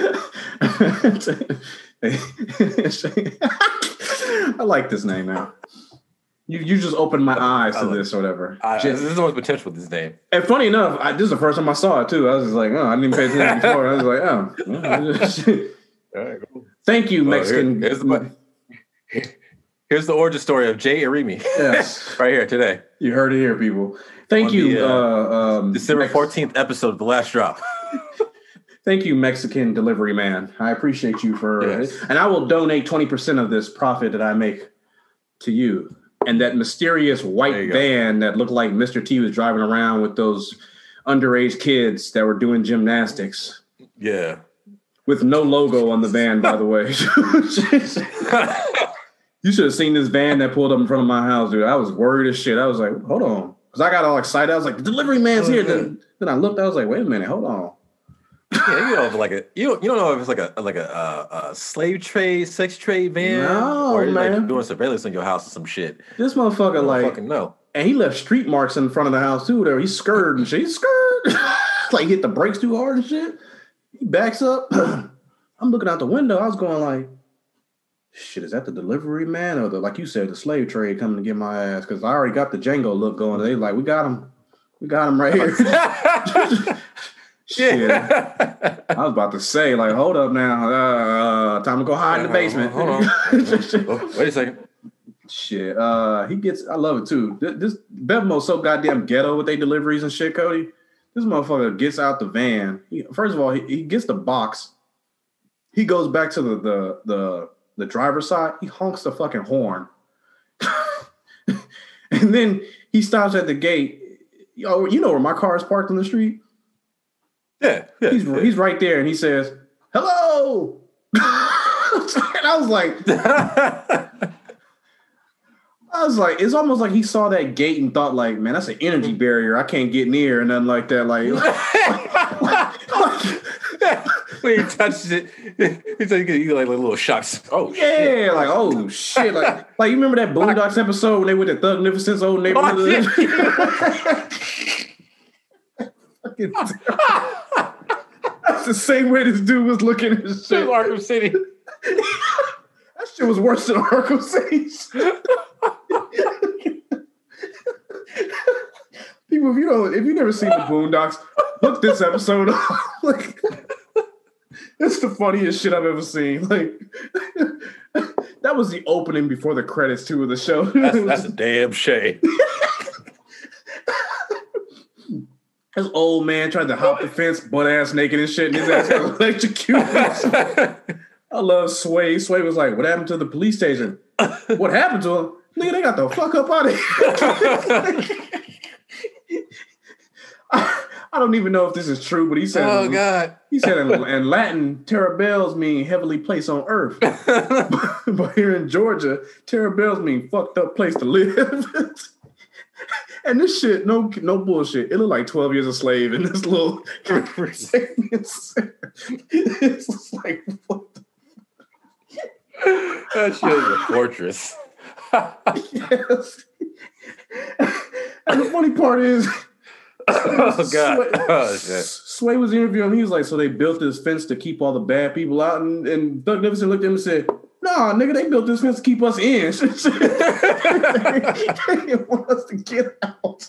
like this name now. You you just opened my eyes to this or whatever. I, Just, there's so much potential with this name. and funny enough, I, this is the first time I saw it too. I was just like, oh, I didn't even pay attention before. I was like, oh. All right, cool. Thank you, Well, Mexican. here- here's, the, here's the origin story of Jay Arimi. Yes. Right here today. You heard it here, people. Thank On you, the, uh, uh, um, December Mex- fourteenth episode of The Last Drop. Thank you, Mexican delivery man. I appreciate you for, Yes. and I will donate twenty percent of this profit that I make to you. And that mysterious There white you go. van that looked like Mister T was driving around with those underage kids that were doing gymnastics Yeah. with no logo on the van, by the way. You should have seen this van that pulled up in front of my house, dude. I was worried as shit. I was like, hold on. Because I got all excited. I was like, the delivery man's here. Then, then I looked, I was like, wait a minute, hold on. Yeah, you know, if like a you don't you don't know if it's like a like a, uh, a slave trade, sex trade van, No, or you're man. like doing surveillance on your house or some shit. This motherfucker, I don't like, fucking know. and he left street marks in front of the house too. There, he skirted and shit. He skirted, like hit the brakes too hard and shit. He backs up. I'm looking out the window. I was going like, shit, is that the delivery man or the, like you said, the slave trade coming to get my ass? Because I already got the Django look going. They like, we got him, we got him right here. Shit. I was about to say, like, hold up now. Uh, uh, time to go hide in the basement. Hold on. Oh, wait a second. Shit. Uh, he gets, I love it too. This, this Bevmo's so goddamn ghetto with their deliveries and shit, Cody. This motherfucker gets out the van. He, first of all, he, he gets the box. He goes back to the the the, the driver's side. He honks the fucking horn. And then he stops at the gate. Yo, you know where my car is parked on the street? Yeah, yeah. He's yeah. he's right there, and he says, "Hello." And I was like, I was like, it's almost like he saw that gate and thought, like, man, that's an energy barrier. I can't get near, and nothing like that. Like, when he touches it, he's like, you get like little shocks. Oh, shit. yeah, like, oh shit, like, like you remember that Boondocks episode when they went to Thugnificent's old neighborhood? Fucking That's the same way this dude was looking at his shit. Arkham City. That shit was worse than Arkham City. People, if you don't, if you never seen the Boondocks, look this episode up. Like, it's the funniest shit I've ever seen. Like, that was the opening before the credits too of the show. That's, that's a damn shame. This old man tried to hop the fence, butt ass naked and shit, and his ass got electrocuted. I love Sway. Sway was like, "What happened to the police station? What happened to him? Nigga, they got the fuck up out of here." I, I don't even know if this is true, but he said, Oh God. he said in, in Latin, "Terra Bells" mean heavenly place on earth, but here in Georgia, Terra Bells mean fucked up place to live. And this shit, no, no bullshit. It looked like twelve years a slave in this little segment. It's just like, what the That shit is a fortress. yes. And the funny part is, Oh God. Sway, Oh shit. Sway was interviewing him. He was like, so they built this fence to keep all the bad people out. And, and Doug Nivison looked at him and said, "Nah, nigga, they built this fence to keep us in." They didn't want us to get out.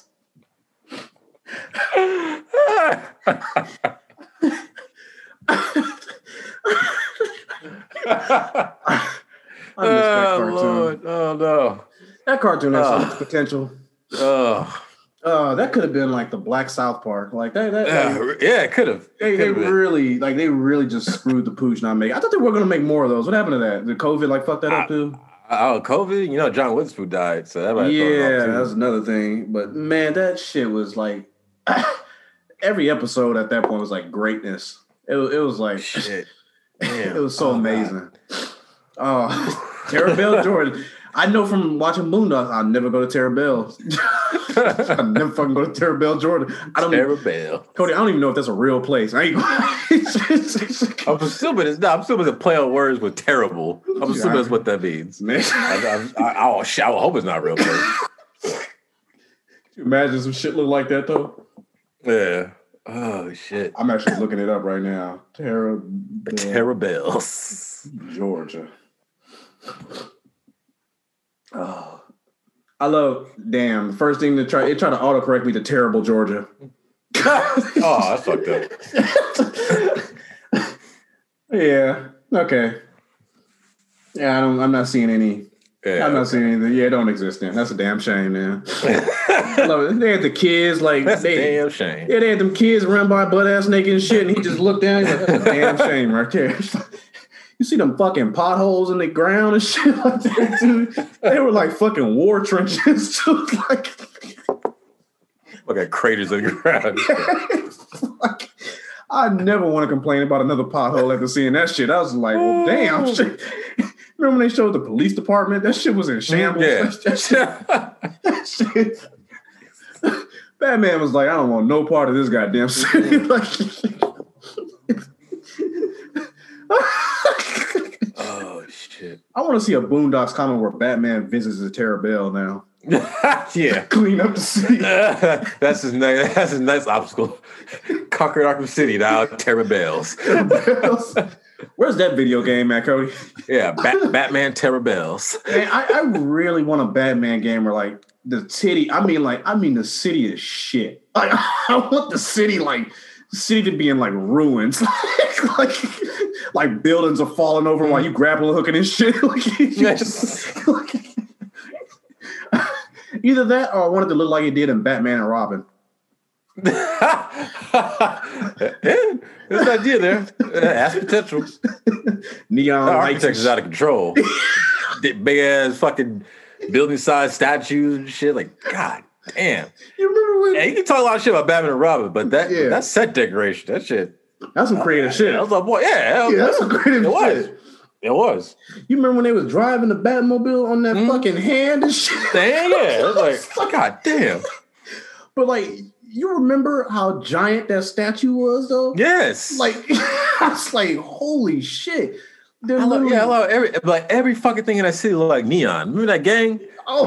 I miss that Oh cartoon. Lord. Oh no. That cartoon has so Oh. much potential. Oh. Uh, that could have been like the Black South Park. Like that, that like, Uh, yeah, it could have. they, they really, like they really just screwed the pooch not making. I thought they were gonna make more of those. What happened to that? Did COVID like fuck that up too? Oh, COVID. You know, John Witherspoon died, so that might have thrown it Yeah, off, too. that's another thing. But man, that shit was like, every episode at that point was like greatness. It, it was like shit. Damn. It was so oh, amazing. God. Oh, Terabelle Jordan. I know from watching Boondocks, I'll never go to Terabelle. I'll never fucking go to Terabelle Jordan. I don't Terabelle. Even, Cody, I don't even know if that's a real place. I ain't I'm assuming it's not. I'm assuming it's a play on words with terrible. I'm assuming that's what that means. Man. I, I, I, I, I hope it's not a real place. Imagine some shit look like that though. Yeah. Oh shit. I'm actually looking it up right now. Terabelle. Terabelle's. Georgia. Oh. I love damn. The first thing to try it tried to autocorrect me to terrible Georgia. Oh, that's fucked up. Yeah. Okay. Yeah, I don't I'm not seeing any. Yeah, I'm not okay. seeing anything. Yeah, it don't exist then. That's a damn shame, man. I love it. They had the kids like that's they, a damn shame. Yeah, they had them kids run by butt ass naked and shit, and he just looked down. He's like, that's a damn shame right there. You see them fucking potholes in the ground and shit like that, dude. They were like fucking war trenches, too. Like, like craters on your ground. Like, I never want to complain about another pothole after seeing that shit. I was like, well, damn. Shit. Remember when they showed the police department? That shit was in shambles. Yeah. That shit, that shit. Batman was like, I don't want no part of this goddamn city. Like, oh shit! I want to see a Boondocks comic where Batman visits the Terabelle now. Yeah, clean up the city. That's his nice. That's his nice obstacle. Conquered Arkham City now. Terabelle's. Terabelle's. Where's that video game at, Cody? Yeah, Bat- Batman Terabelle's. Man, I, I really want a Batman game where like the city. I mean, like I mean, the city is shit. Like I want the city like. City to be in like ruins, like, like like buildings are falling over while you grapple hooking and shit. Like, just, like, either that or I wanted to look like it did in Batman and Robin. Yeah, there's an idea there. That's potential. Neon the architecture is out of control. Big ass fucking building size statues and shit. Like, God damn. You remember when? Yeah, you can talk a lot of shit about Batman and Robin, but that yeah. that set decoration, that shit. That's some creative uh, shit. I was like, boy, yeah, yeah, that's some creative it was. shit. It was. You remember when they was driving the Batmobile on that mm. fucking hand and shit? Dang, yeah. It was like, God damn. But like, you remember how giant that statue was, though? Yes. Like, I was like, holy shit. I love, yeah, I love every like every fucking thing in that city looked like neon. Remember that gang? Oh,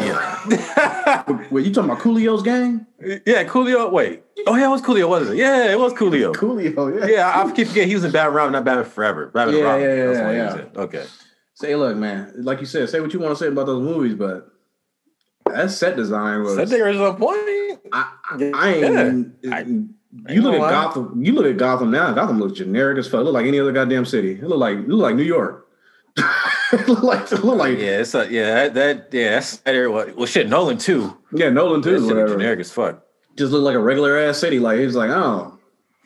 wait, you talking about Coolio's gang? Yeah, Coolio. Wait, oh yeah, it was Coolio, wasn't it? Yeah, it was Coolio. Coolio, yeah. Yeah, I keep forgetting he was in Batman Robin, not Batman Forever. Batman yeah, Robin. Yeah, yeah, That's yeah, what yeah. he was in. Okay. Say, look, man, like you said, say what you want to say about those movies, but that set design was set design was on point. I, I, I ain't. Yeah. I, You look at lie. Gotham. You look at Gotham now. Gotham looks generic as fuck. It look like any other goddamn city. It look like it look like New York. it look like it look like yeah. It's a, yeah. That, that yeah. That's that area. Well, shit. Nolan too. Yeah, Nolan too. Whatever. Generic as fuck. Just look like a regular ass city. Like it's like oh,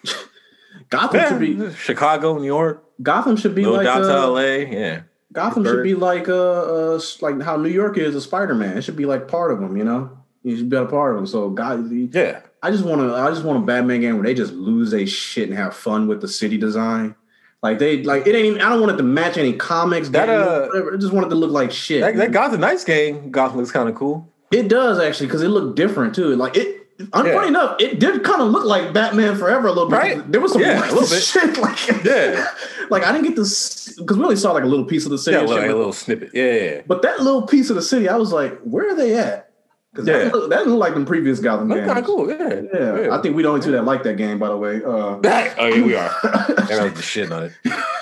Gotham yeah, should be Chicago, New York. Gotham should be like down uh, to L A. Yeah. Gotham Pittsburgh. Should be like uh, uh like how New York is a Spider-Man. It should be like part of them. You know, you should be a part of them. So God, yeah. I just want to. I just want a Batman game where they just lose their shit and have fun with the city design. Like they like it ain't even. I don't want it to match any comics. That game, uh, whatever. I just want it to look like shit. That, that Gotham Knights game, Gotham looks kind of cool. It does actually because it looked different too. Like it. Funny yeah. enough, it did kind of look like Batman Forever a little bit. Right? There was some yeah, a little bit. shit. Like yeah, like I didn't get this because we only saw like a little piece of the city. Yeah, like a little snippet. Yeah, yeah. But that little piece of the city, I was like, where are they at? Because yeah. that, that didn't look like them previous Gotham That's games. Kind of cool, yeah. yeah. Yeah, I think we the only two that like that game, by the way. Uh, oh, yeah, we are. Everyone's just shitting on it.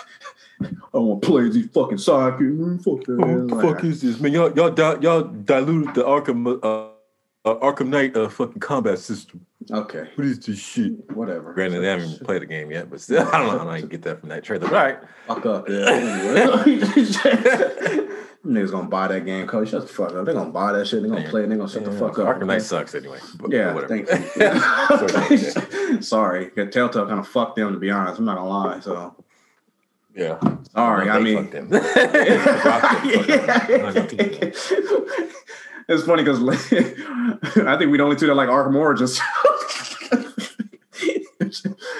I want to play these fucking soccer. Fuck that. What the like, fuck is this, man? Y'all, y'all, di- y'all diluted the Arkham, uh, uh, Arkham Knight uh, fucking combat system. Okay. What is this shit? Whatever. Granted, they haven't even played the game yet, but still, I don't know how I can get that from that trailer. All right. Fuck up, yeah. Niggas gonna buy that game, cause shut the fuck up. They're gonna buy that shit. They're gonna play it. They're gonna shut yeah. the fuck up. Arkham Knight sucks anyway. But, yeah, but thank you. Sorry, because Telltale kind of fucked them. To be honest, I'm not gonna lie. So yeah, sorry. I mean, them. It's funny because I think we the only two that like Arkham Origins.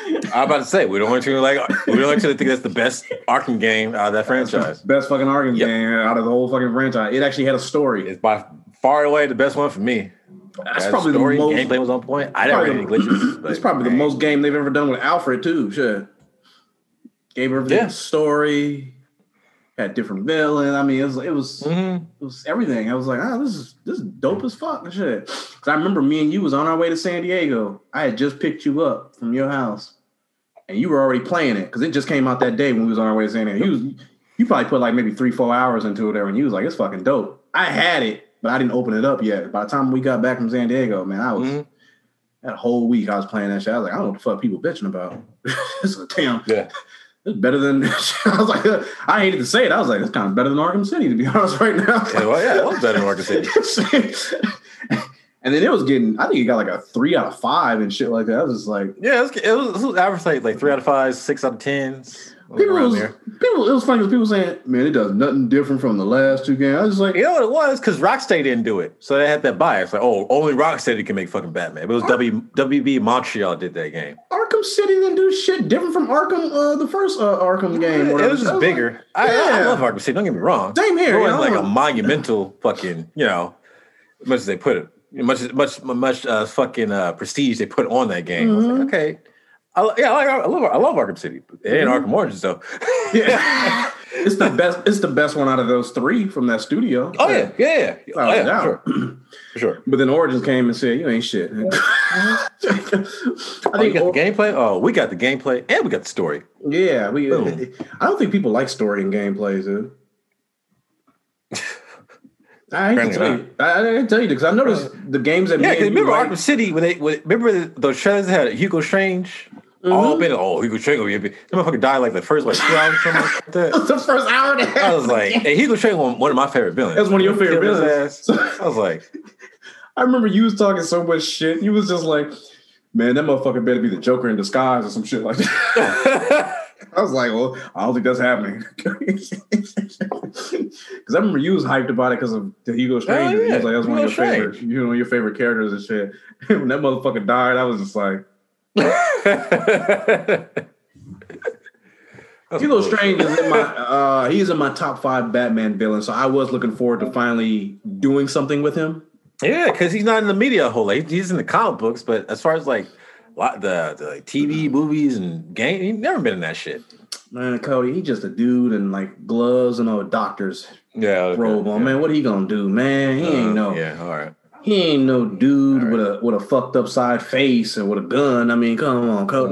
I'm about to say we don't want you to like we don't want you to think that's the best Arkham game out of that franchise. Best fucking Arkham Yep. game out of the whole fucking franchise. It actually had a story. It's by far and away the best one for me. That's That probably story, the most. gameplay was on point. I didn't probably have any the- glitches. but It's probably the man. most game they've ever done with Alfred too. Sure, gave everything Yeah. a story. Had different villain. I mean, it was it was, Mhm. it was everything. I was like, oh, this is this is dope as fuck and shit. Because I remember me and you was on our way to San Diego. I had just picked you up from your house, and you were already playing it because it just came out that day when we was on our way to San Diego. You was, you probably put like maybe three four hours into it there, and you was like, it's fucking dope. I had it, but I didn't open it up yet. By the time we got back from San Diego, man, I was Mhm. that whole week I was playing that shit. I was like, I don't know what the fuck people bitching about. It's a damn. Yeah. It's better than I was like. I hated to say it. I was like, it's kind of better than Arkham City, to be honest, right now. Yeah, well, yeah, it was better than Arkham City. And then it was getting. I think it got like a three out of five and shit like that. I was just like, Yeah, it was, it was, it was average like, like three out of five, six out of tens. people around was there. people. It was funny because people saying, man, it does nothing different from the last two games. I was just like, You know what it was? Because Rocksteady didn't do it. So they had that bias. Like, oh, only Rocksteady can make fucking Batman. But it was w, W B Montreal did that game. Arkham City didn't do shit different from Arkham, uh, the first uh, Arkham game. It whatever. was I just like, bigger. I, I yeah. love Arkham City. Don't get me wrong. Same here, It you wasn't know? like a monumental fucking, you know, much as they put it, much much much uh, fucking uh, prestige they put on that game. I was Mm-hmm. like, okay, I, lo- yeah, I, like, I love I love Arkham City. It ain't Arkham Origins though. Yeah. It's the best. It's the best one out of those three from that studio. Oh yeah, yeah, yeah. Oh, Oh, yeah, yeah. for sure. For sure. But then Origins came and said, "You ain't shit." I Oh, you think, got the gameplay? Oh, we got the gameplay and we got the story. yeah, we. Boom. I don't think people like story and gameplays, dude. I hate to Apparently tell you. I, I didn't tell you because I noticed the games that Yeah, me because and you remember like, Arkham City when they when, remember those trailers that had Hugo Strange all up in it. Oh, Hugo Strange gonna be. That motherfucker died like the first like two hours or something like that. the first hour and a half. I was like, hey, Hugo Strange was one of my favorite villains. That's one of your favorite Killed his villains. ass. I was like, I remember you was talking so much shit. You was just like, "Man, that motherfucker better be the Joker in disguise or some shit like that." I was like, well, I don't think that's happening. Because I remember you was hyped about it because of the Hugo Strange. Oh, yeah. You was like, that's one of your Hugo favorite, Strange. you know, your favorite characters and shit. When that motherfucker died, I was just like, Hugo Strange is in my, uh, he's in my top five Batman villains. So I was looking forward to finally doing something with him. Yeah, because he's not in the media a whole lot. He's in the comic books, but as far as like lot the, the like T V, movies, and game, he's never been in that shit. Man, Cody, he just a dude in like gloves and a doctor's Yeah, okay, robe on. yeah. Man, what he gonna do, man? He ain't Uh, no, Yeah, all right. he ain't no dude All with a with a fucked up side face and with a gun. I mean, come on, Cody.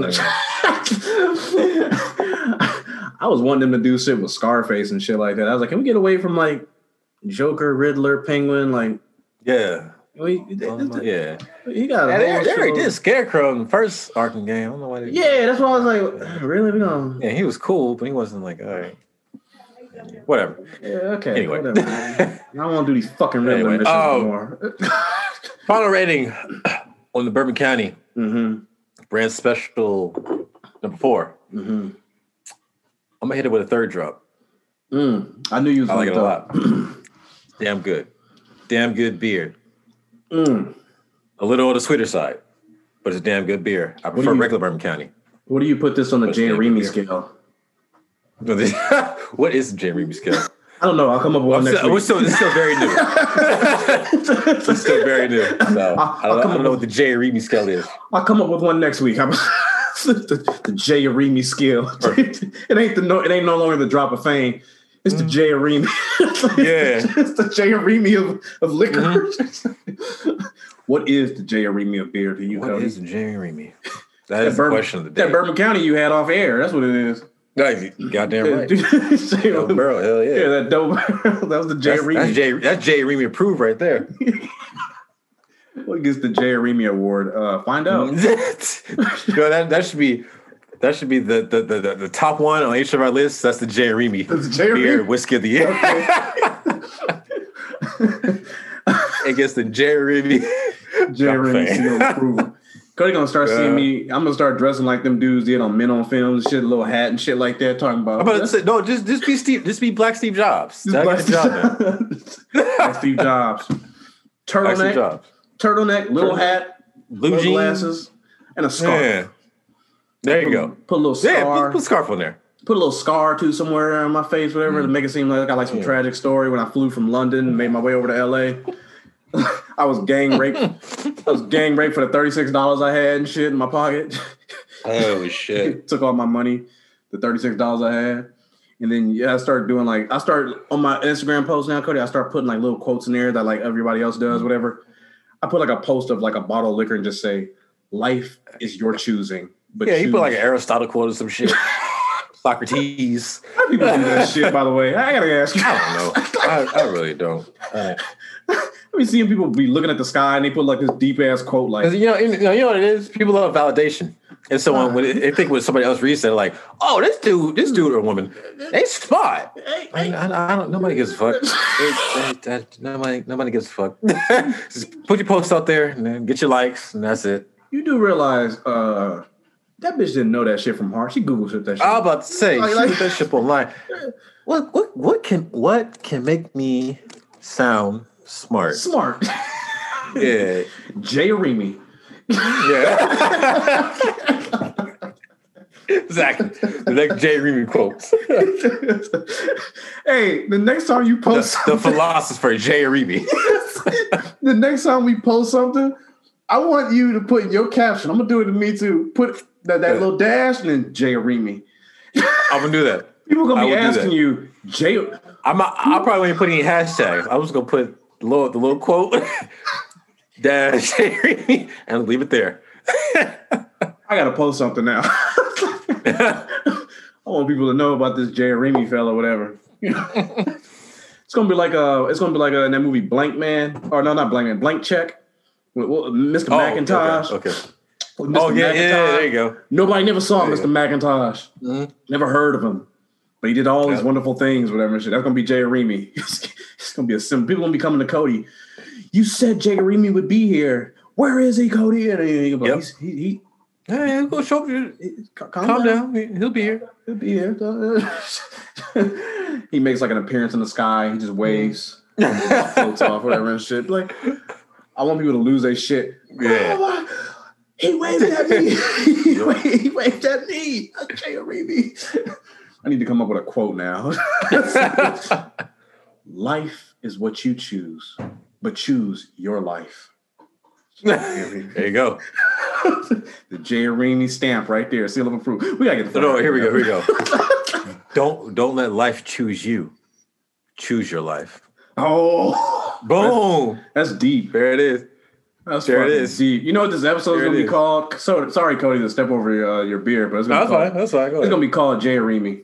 I was wanting him to do shit with Scarface and shit like that. I was like, can we get away from like Joker, Riddler, Penguin? Like, Yeah. we, Um, yeah. he got a Yeah, they, whole they already show. did Scarecrow in the first Arkham game. I don't know why they Yeah, that's why I was like, really? We gonna? Yeah, he was cool, but he wasn't like, all right. Whatever. Yeah, okay. Anyway. Whatever, man. I don't want to do these fucking Riddler Anyway, missions um, anymore. Final rating on the Bourbon County mm-hmm. brand special number four. Mm-hmm. I'm gonna hit it with a third drop. Mm. I knew you was I like it a gonna lot. Damn good. Damn good beer. Mm. A little on the sweeter side, but it's a damn good beer. I prefer you- regular Bourbon County. What do you put this on the What's Jay the Remy beer? scale? What is the J. Reeby scale? I don't know. I'll come up with one I'm next still, we're week. still, it's still very new. It's still very new. So I'll- I don't, I'll come I don't know up what the J. Reeby scale is. I'll come up with one next week. How about the, the Jay Remy scale? It ain't the no. It ain't no longer the drop of fame. It's the Jay Remy. Yeah. It's the Jay Remy of, of liquor. Mm-hmm. What is the Jay Remy of beer to you, What Cody? is the J. Reeby? That is the Bourbon- question of the day. That Bourbon County you had off air. That's what it is. No, you goddamn right. Jay- Double barrel, hell yeah. Yeah, that double barrel. That was the Jay That's, Remy. that's J. That's J. Reeby approved right there. What gets the Jay Remy award? Uh, find out. you know, that that should be that should be the the, the the the top one on each of our lists. That's the J. Reeby That's the J. beer Reemy? whiskey of the year. It gets the J. Reeby. Jay Drop of Remy fame. seal of approval. Cody gonna start seeing Yeah. me. I'm gonna start dressing like them dudes did on Men on Films, shit, little hat and shit like that. Talking about, I'm about to say, no, just just be Steve, just be Black Steve Jobs. Just That'll Black get the job done. Like Steve Jobs, Black Steve turtleneck, Jobs. turtleneck, little Turtleneck. hat, Blue little jeans. glasses, and a scarf. Yeah. There you put, go. Put a little scar. Yeah, put, put a scarf on there. Put a little scar too somewhere on my face, whatever, Mm. to make it seem like I got like some Yeah. tragic story when I flew from London and made my way over to L A. I was gang raped. I was gang raped for the thirty-six dollars I had and shit in my pocket. Oh shit! Took all my money, the thirty-six dollars I had. And then yeah, I started doing like I started on my Instagram post now, Cody. I start putting like little quotes in there that like everybody else does, whatever. I put like a post of like a bottle of liquor and just say, "Life is your choosing." But Yeah, choose. you put like an Aristotle quote or some shit. Socrates. How do people do that shit? By the way, I gotta ask you. I don't know. I, I really don't. I I be seeing people be looking at the sky and they put like this deep ass quote, like you know, you know, you know what it is. People love validation, and someone when they think when somebody else reads it, they're like, "Oh, this dude, this dude or woman, they smart." I, I, I don't. Nobody gives a fuck. It, it, it, nobody, nobody gives a fuck. Just put your post out there and then get your likes, and that's it. you do realize uh, that bitch didn't know that shit from heart. She Google shit that shit. I was about to say, Like- she like- put that shit online. What, what, what can, what can make me sound smart? Smart. Yeah, Jay Remy. yeah. Exactly. The next Jay Remy quotes. Hey, the next time you The, post the philosopher Jay Remy. the next time we post something, I want you to put in your caption. I'm gonna do it to me too. Put that, that little dash and then Jay Remy. I'm gonna do that. People I gonna be will do asking that. you, Jay. I'm. Not, I probably won't put any hashtags. I was gonna put the little, the little quote dash Jay Remy and leave it there. I gotta post something now. I want people to know about this Jay Remy fella, whatever. It's gonna be like uh it's gonna be like uh in that movie Blank Man, or no, not Blank Man, Blank Check, with, with Mister Oh, McIntosh. Okay. okay. With Mister Oh yeah, yeah, yeah. McIntosh. There you go. Nobody never saw There you Mister McIntosh. Mhm. Never heard of him, but he did all these Yep. wonderful things, whatever and shit. That's gonna be Jay Remy. It's gonna be a sim. People gonna be coming to Cody. You said Jay Remy would be here. Where is he, Cody? And he, he, Yep. he's, he, he Hey, go show up. Calm, Calm down. He'll be here. He'll be here. He makes like an appearance in the sky. He just waves, floats off, whatever and shit. Like, I want people to lose their shit. Yeah. Oh, he waved at me. he, waved, he waved at me. Jay Remy. I need to come up with a quote now. Life is what you choose, but choose your life. There you go. The Jay Remy stamp right there, seal of approval. We gotta get the No, fuck no, out here we of go. Here we go. don't don't let life choose you. Choose your life. Oh, Boom. that's deep. There it is. That's There it fucking is. deep. You know what this episode is There it gonna be is. called? So sorry, Cody, to step over your, uh, your beer, but it's gonna No, be that's called, fine. That's fine. Go it's ahead. gonna be called Jay Remy.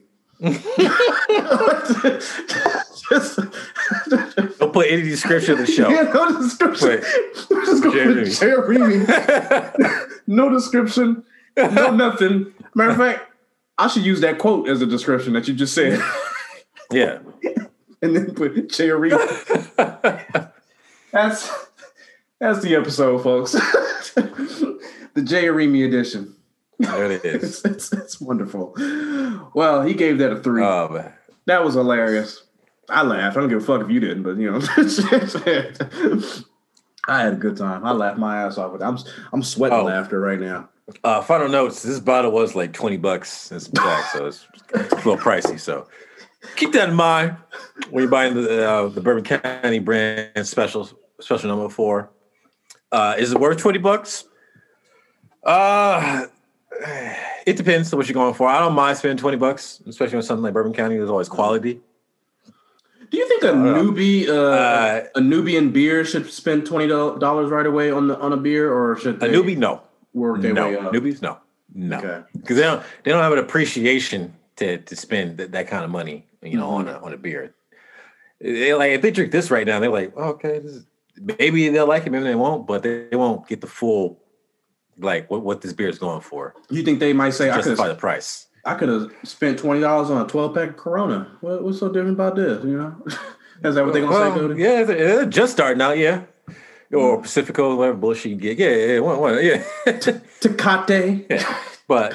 Just, Don't put any description of the show. yeah, no description. Wait. We're just gonna Jay put Remy. Jay Remy. No description. No nothing. Matter of fact, I should use that quote as a description that you just said, Yeah. and then put Jay Remy. That's that's the episode, folks. The Jay Remy edition. There it is. It's, it's, it's wonderful. Well, he gave that a three. Oh man. That was hilarious. I laughed. I don't give a fuck if you didn't, but you know, I had a good time. I laughed my ass off with it. I'm I'm sweating Oh. laughter right now. Uh, final notes. This bottle was like twenty bucks in some tax, so it's, it's a little pricey. So keep that in mind when you're buying the uh, the Bourbon County brand special special number four. Uh, is it worth twenty bucks? Uh, it depends on what you're going for. I don't mind spending twenty bucks, especially on something like Bourbon County. There's always quality. Do you think a know. newbie, uh, Uh, a Nubian beer should spend twenty dollars right away on the on a beer, or should A they newbie, no, work their way no, up? newbies, no, no, Okay. because they don't they don't have an appreciation to to spend that, that kind of money, you know, Mhm. on a on a beer. They like if they drink this right now, they're like, oh, okay, this is, maybe they'll like it, maybe they won't, but they, they won't get the full like what, what this beer is going for. You think they might say, I could Justify have the price. I could have spent twenty dollars on a twelve pack of Corona. What, what's so different about this? You know, is that what they gonna Well, say, Cody? yeah, they're they're just starting out, yeah. Or Pacifico, whatever bullshit you get. Yeah, yeah, yeah, one, one, yeah. Tecate. Yeah. But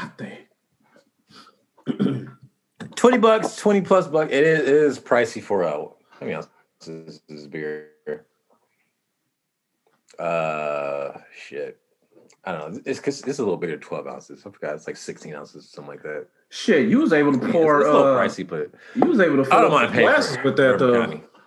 Tecate. twenty bucks, twenty plus bucks, it is, it is pricey for a, I mean, this is, this is beer. Uh, shit. I don't know. It's because it's a little bigger than twelve ounces. I forgot it's like sixteen ounces, something like that. Shit, you was able to pour. It's, it's a little uh, pricey, but you was able to. I don't mind paying glasses for with that though.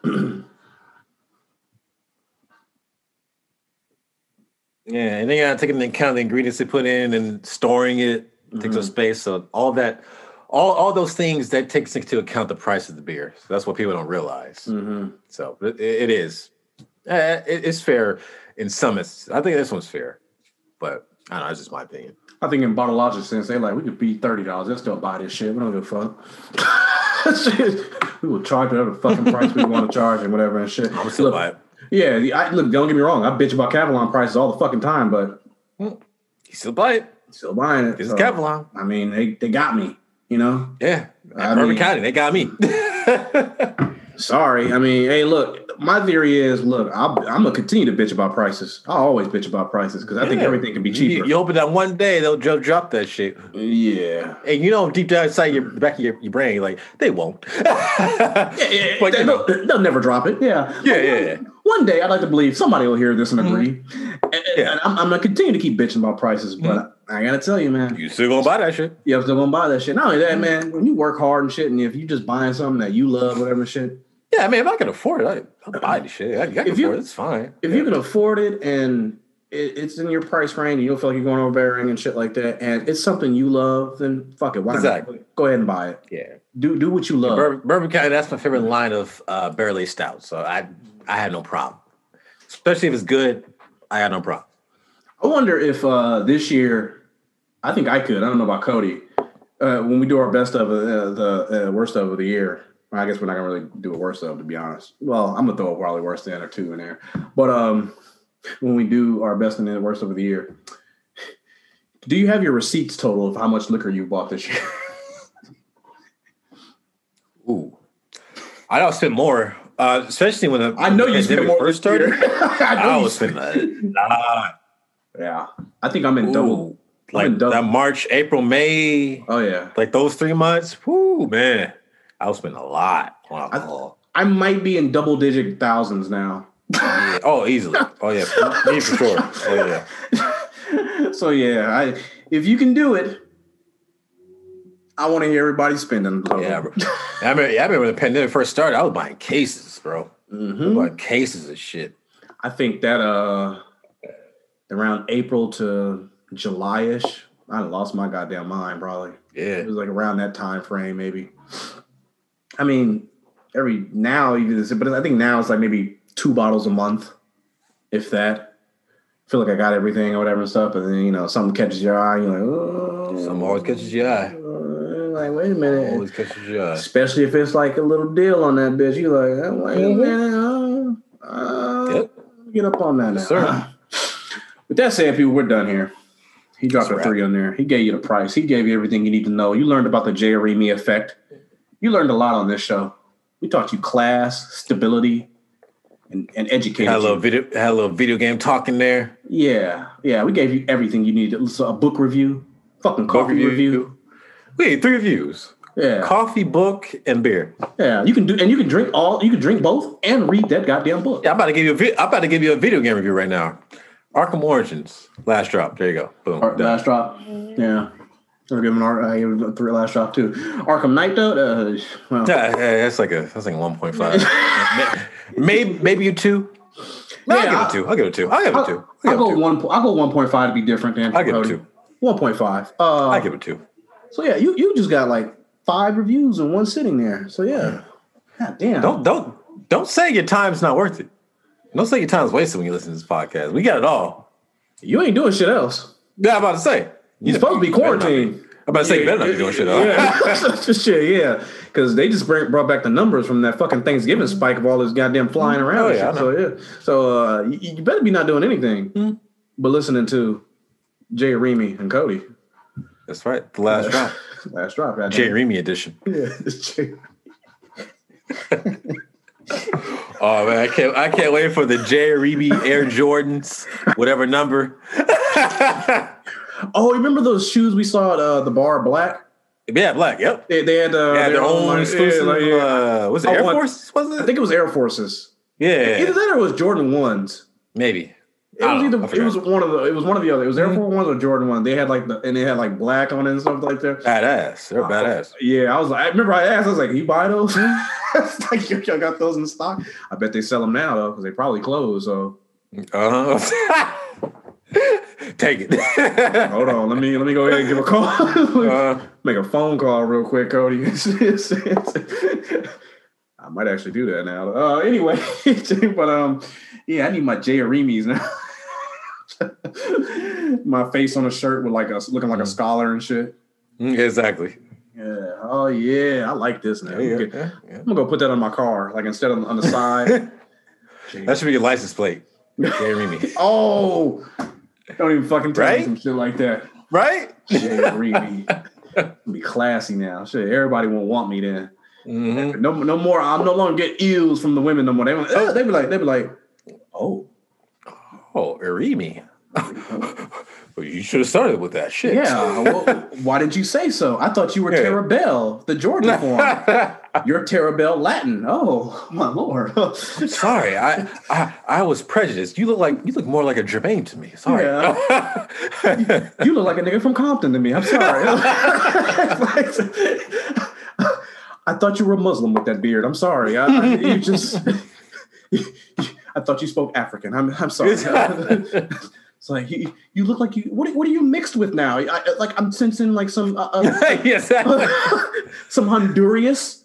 Yeah, and they gotta take into account the ingredients they put in and storing it mm-hmm. takes up space. So all that, all all those things that takes into account the price of the beer. So that's what people don't realize. Mm-hmm. So it, it is, uh, it, it's fair in some instances. I think this one's fair, but I don't know. That's just my opinion. I think in bottle logic sense, they like we could be thirty dollars. They'll still buy this shit. We don't give a fuck. We will charge whatever fucking price we want to charge and whatever and shit. I'm still look, buy it. Yeah, I, look. Don't get me wrong. I bitch about Cavalon prices all the fucking time, but you still buy it. Still buying it. It's so, Cavalon. I mean, they, they got me. You know. Yeah. Bourbon County, they got me. Sorry. I mean, hey, look, my theory is, look, I'll, I'm going to continue to bitch about prices. I'll always bitch about prices because I yeah. think everything can be cheaper. You, you open that one day, they'll drop that shit. Yeah. And you know, deep down inside your the back of your, your brain, you're like, they won't. yeah, yeah, but they, they'll, they'll never drop it. Yeah. Yeah, yeah, yeah. One day, I'd like to believe somebody will hear this and agree. Mm-hmm. And, yeah. and I'm, I'm going to continue to keep bitching about prices, but mm-hmm. I, I got to tell you, man. You still going to buy that shit. Yeah, I'm still going to buy that shit. Not only that, man, when you work hard and shit, and if you just buying something that you love, whatever shit. Yeah, I mean, if I can afford it, I, I'll buy the shit. I, I can if you, afford it, it's fine. If yeah. you can afford it and it, it's in your price range and you don't feel like you're going overbearing and shit like that, and it's something you love, then fuck it. Why exactly. not? Go ahead and buy it. Yeah. Do do what you love. Bourbon, Bourbon County, that's my favorite line of uh, barrel aged stout. So I I had no problem. Especially if it's good, I had no problem. I wonder if uh, this year, I think I could. I don't know about Cody. Uh, when we do our best of uh, the uh, worst of the year, I guess we're not gonna really do a worst of, to be honest. Well, I'm gonna throw a probably worst in or two in there. But um, when we do our best and the worst of the year, do you have your receipts total of how much liquor you bought this year? Ooh, I don't spend more. Uh, especially when the, I know you spent more first started. I, I was spending a lot. Yeah, I think I'm in Ooh, double. I'm like in double. That March, April, May. Oh yeah, like those three months. Whoo, man, I was spending a lot on alcohol. I, I might be in double digit thousands now. Yeah. Oh, easily. Oh yeah, me for sure. Oh yeah. So yeah, I if you can do it. I want to hear everybody spending. Yeah, bro. I remember, I remember when the pandemic first started, I was buying cases, bro. Mm-hmm. Buying cases of shit. I think that uh, around April to July-ish, I lost my goddamn mind, probably. Yeah. It was like around that time frame, maybe. I mean, every now, you do this, but I think now it's like maybe two bottles a month, if that. I feel like I got everything or whatever and stuff, and then, you know, something catches your eye, and you're like, oh. Something always catches your eye. Like, wait a minute. Always catches your eye. Especially if it's like a little deal on that bitch. You're like, oh, wait a minute. Uh, uh, yep. Get up on that now. Yes, sir. With that said, people, we're done here. He dropped That's a three right. on there. He gave you the price. He gave you everything you need to know. You learned about the Jeremy effect. You learned a lot on this show. We taught you class, stability, and, and education. Had a little video, had a little video game talk in there. Yeah. Yeah. We gave you everything you needed. So a book review, fucking coffee review. review. Wait, three reviews. Yeah. Coffee, book, and beer. Yeah, you can do, and you can drink all. You can drink both and read that goddamn book. Yeah, I'm about to give you a. Vi- I'm about to give you a video game review right now. Arkham Origins, last drop. There you go. Boom. Ar- last drop. Yeah. I'll give him an I give a three last drop too. Arkham Knight though. Uh, well. yeah, yeah, that's like a that's like a one point five. maybe maybe a two. No, yeah, I'll give it two. I'll give it two. I'll give it two. I'll, I'll go two. one. I'll go one point five to be different. Than I'll give it two. One point five. Uh, I'll give it two. So yeah, you, you just got like five reviews in one sitting there. So yeah, God damn. Don't don't don't say your time's not worth it. Don't say your time's wasted when you listen to this podcast. We got it all. You ain't doing shit else. Yeah, I'm about to say. You're supposed to be quarantined. I'm about to say you better not be doing shit else. Yeah, shit, yeah. Because they just bring, brought back the numbers from that fucking Thanksgiving spike of all this goddamn flying around. Oh, and yeah, shit. So yeah, so uh, you, you better be not doing anything mm-hmm. but listening to Jay Remy and Cody. That's right. The last drop. Last drop. Goddamn. Jay Remy edition. Yeah, it's Jay. Oh man, I can't! I can't wait for the Jay Remy Air Jordans, whatever number. Oh, remember those shoes we saw at uh, the bar, Black? Yeah, Black. Yep. They, they had uh, yeah, their, their own, own exclusive. Yeah, like, uh, was it Air Force? Was it? I think it was Air Forces. Yeah. Either that or it was Jordan ones. Maybe. It was know, either it was one of the it was one of the other. It was Air mm-hmm. Force Ones or Jordan One. They had like the and they had like black on it and stuff like that. Badass. They're uh, badass. Yeah, I was like, I remember I asked, I was like, you buy those? It's like y'all got those in stock. I bet they sell them now though, because they probably closed. So uh-huh. Take it. Hold on, let me let me go ahead and give a call. uh, Make a phone call real quick, Cody. I might actually do that now. Uh, anyway, but um, yeah, I need my J. Arimis now. My face on a shirt with like a looking like a scholar and shit. Exactly. Yeah. Oh yeah, I like this now. Yeah, I'm, yeah, gonna, yeah. I'm gonna go put that on my car, like instead of on the side. That should be your license plate. J. Arimi. Oh, don't even fucking tell right? me some shit like that. Right? J. Arimi. Be classy now. Shit, everybody won't want me then. Mm-hmm. No, no more. I'm no longer get eels from the women no more. They, oh. they be like, they be like, oh, oh, Arimi. Well, you should have started with that shit. Yeah. Well, why did you say so? I thought you were yeah. Tara Bell, the Georgia form. You're Tara Bell Latin. Oh my lord. Sorry, I, I I was prejudiced. You look like you look more like a Jermaine to me. Sorry. Yeah. you, you look like a nigga from Compton to me. I'm sorry. I thought you were a Muslim with that beard. I'm sorry. I, I, you just, I thought you spoke African. I'm, I'm sorry. It's like you, you look like you. What, what are you mixed with now? I, like I'm sensing like some, uh, uh, yes, some Honduras.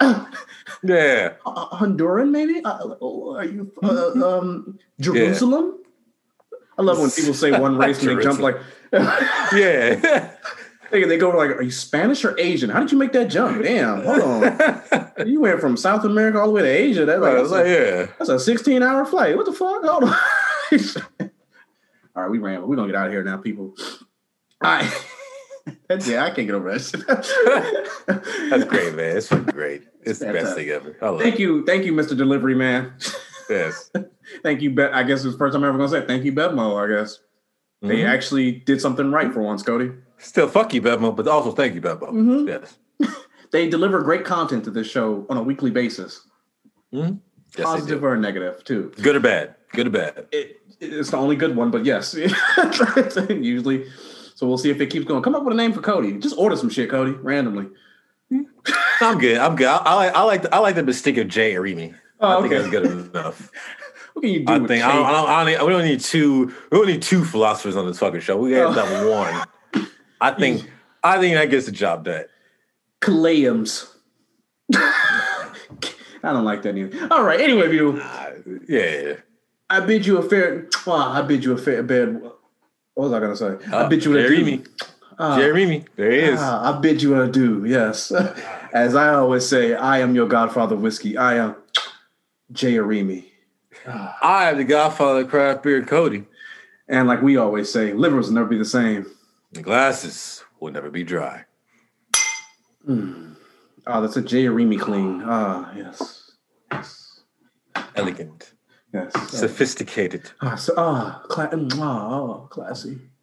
Yeah, uh, Honduran maybe. Uh, are you uh, um, Jerusalem? Yeah. I love when people say one race and they jump like, yeah. They, they go like, are you Spanish or Asian? How did you make that jump? Damn, hold on. You went from South America all the way to Asia. That's like, that's, like, a, yeah. that's a sixteen hour flight. What the fuck? Hold on. All right, we ran. We're going to get out of here now, people. All right. Yeah, I can't get over that shit. That's great, man. It's great. It's the best thing ever. I love thank it. you. Thank you, Mister Delivery Man. Yes. Thank you, Be- I guess it's the first time I'm ever going to say thank you, Bevmo, I guess. Mm-hmm. They actually did something right for once, Cody. Still, fuck you, Bevmo, but also thank you, Bevmo. Mm-hmm. Yes. They deliver great content to this show on a weekly basis. Mm-hmm. Yes, positive or negative, too. Good or bad. Good or bad. It, it's the only good one, but yes. Usually. So we'll see if it keeps going. Come up with a name for Cody. Just order some shit, Cody, randomly. I'm good. I'm good. I, I like I like the, I like the mystique of J. Arimi. Oh, I think okay. that's good enough. What can you do I with think I don't, I don't, I don't need, we don't need two. We don't need two philosophers on this fucking show. We got that oh. one. I think. I think that gets the job done. Claims. I don't like that either. All right. Anyway, you. Uh, yeah. I bid you a fair. Oh, I bid you a fair bed. What was I gonna say? Uh, I bid you a Jeremy. Uh, Jeremy. There he is. Uh, I bid you an adieu. Yes. As I always say, I am your Godfather whiskey. I am J. Arimi. I am the Godfather of craft beer, Cody. And like we always say, livers will never be the same. The glasses will never be dry. Mm. Oh, that's a J. Arimi clean. Ah, yes. Yes. Elegant. Yes. Sophisticated. Ah, so, ah, cla- oh, classy.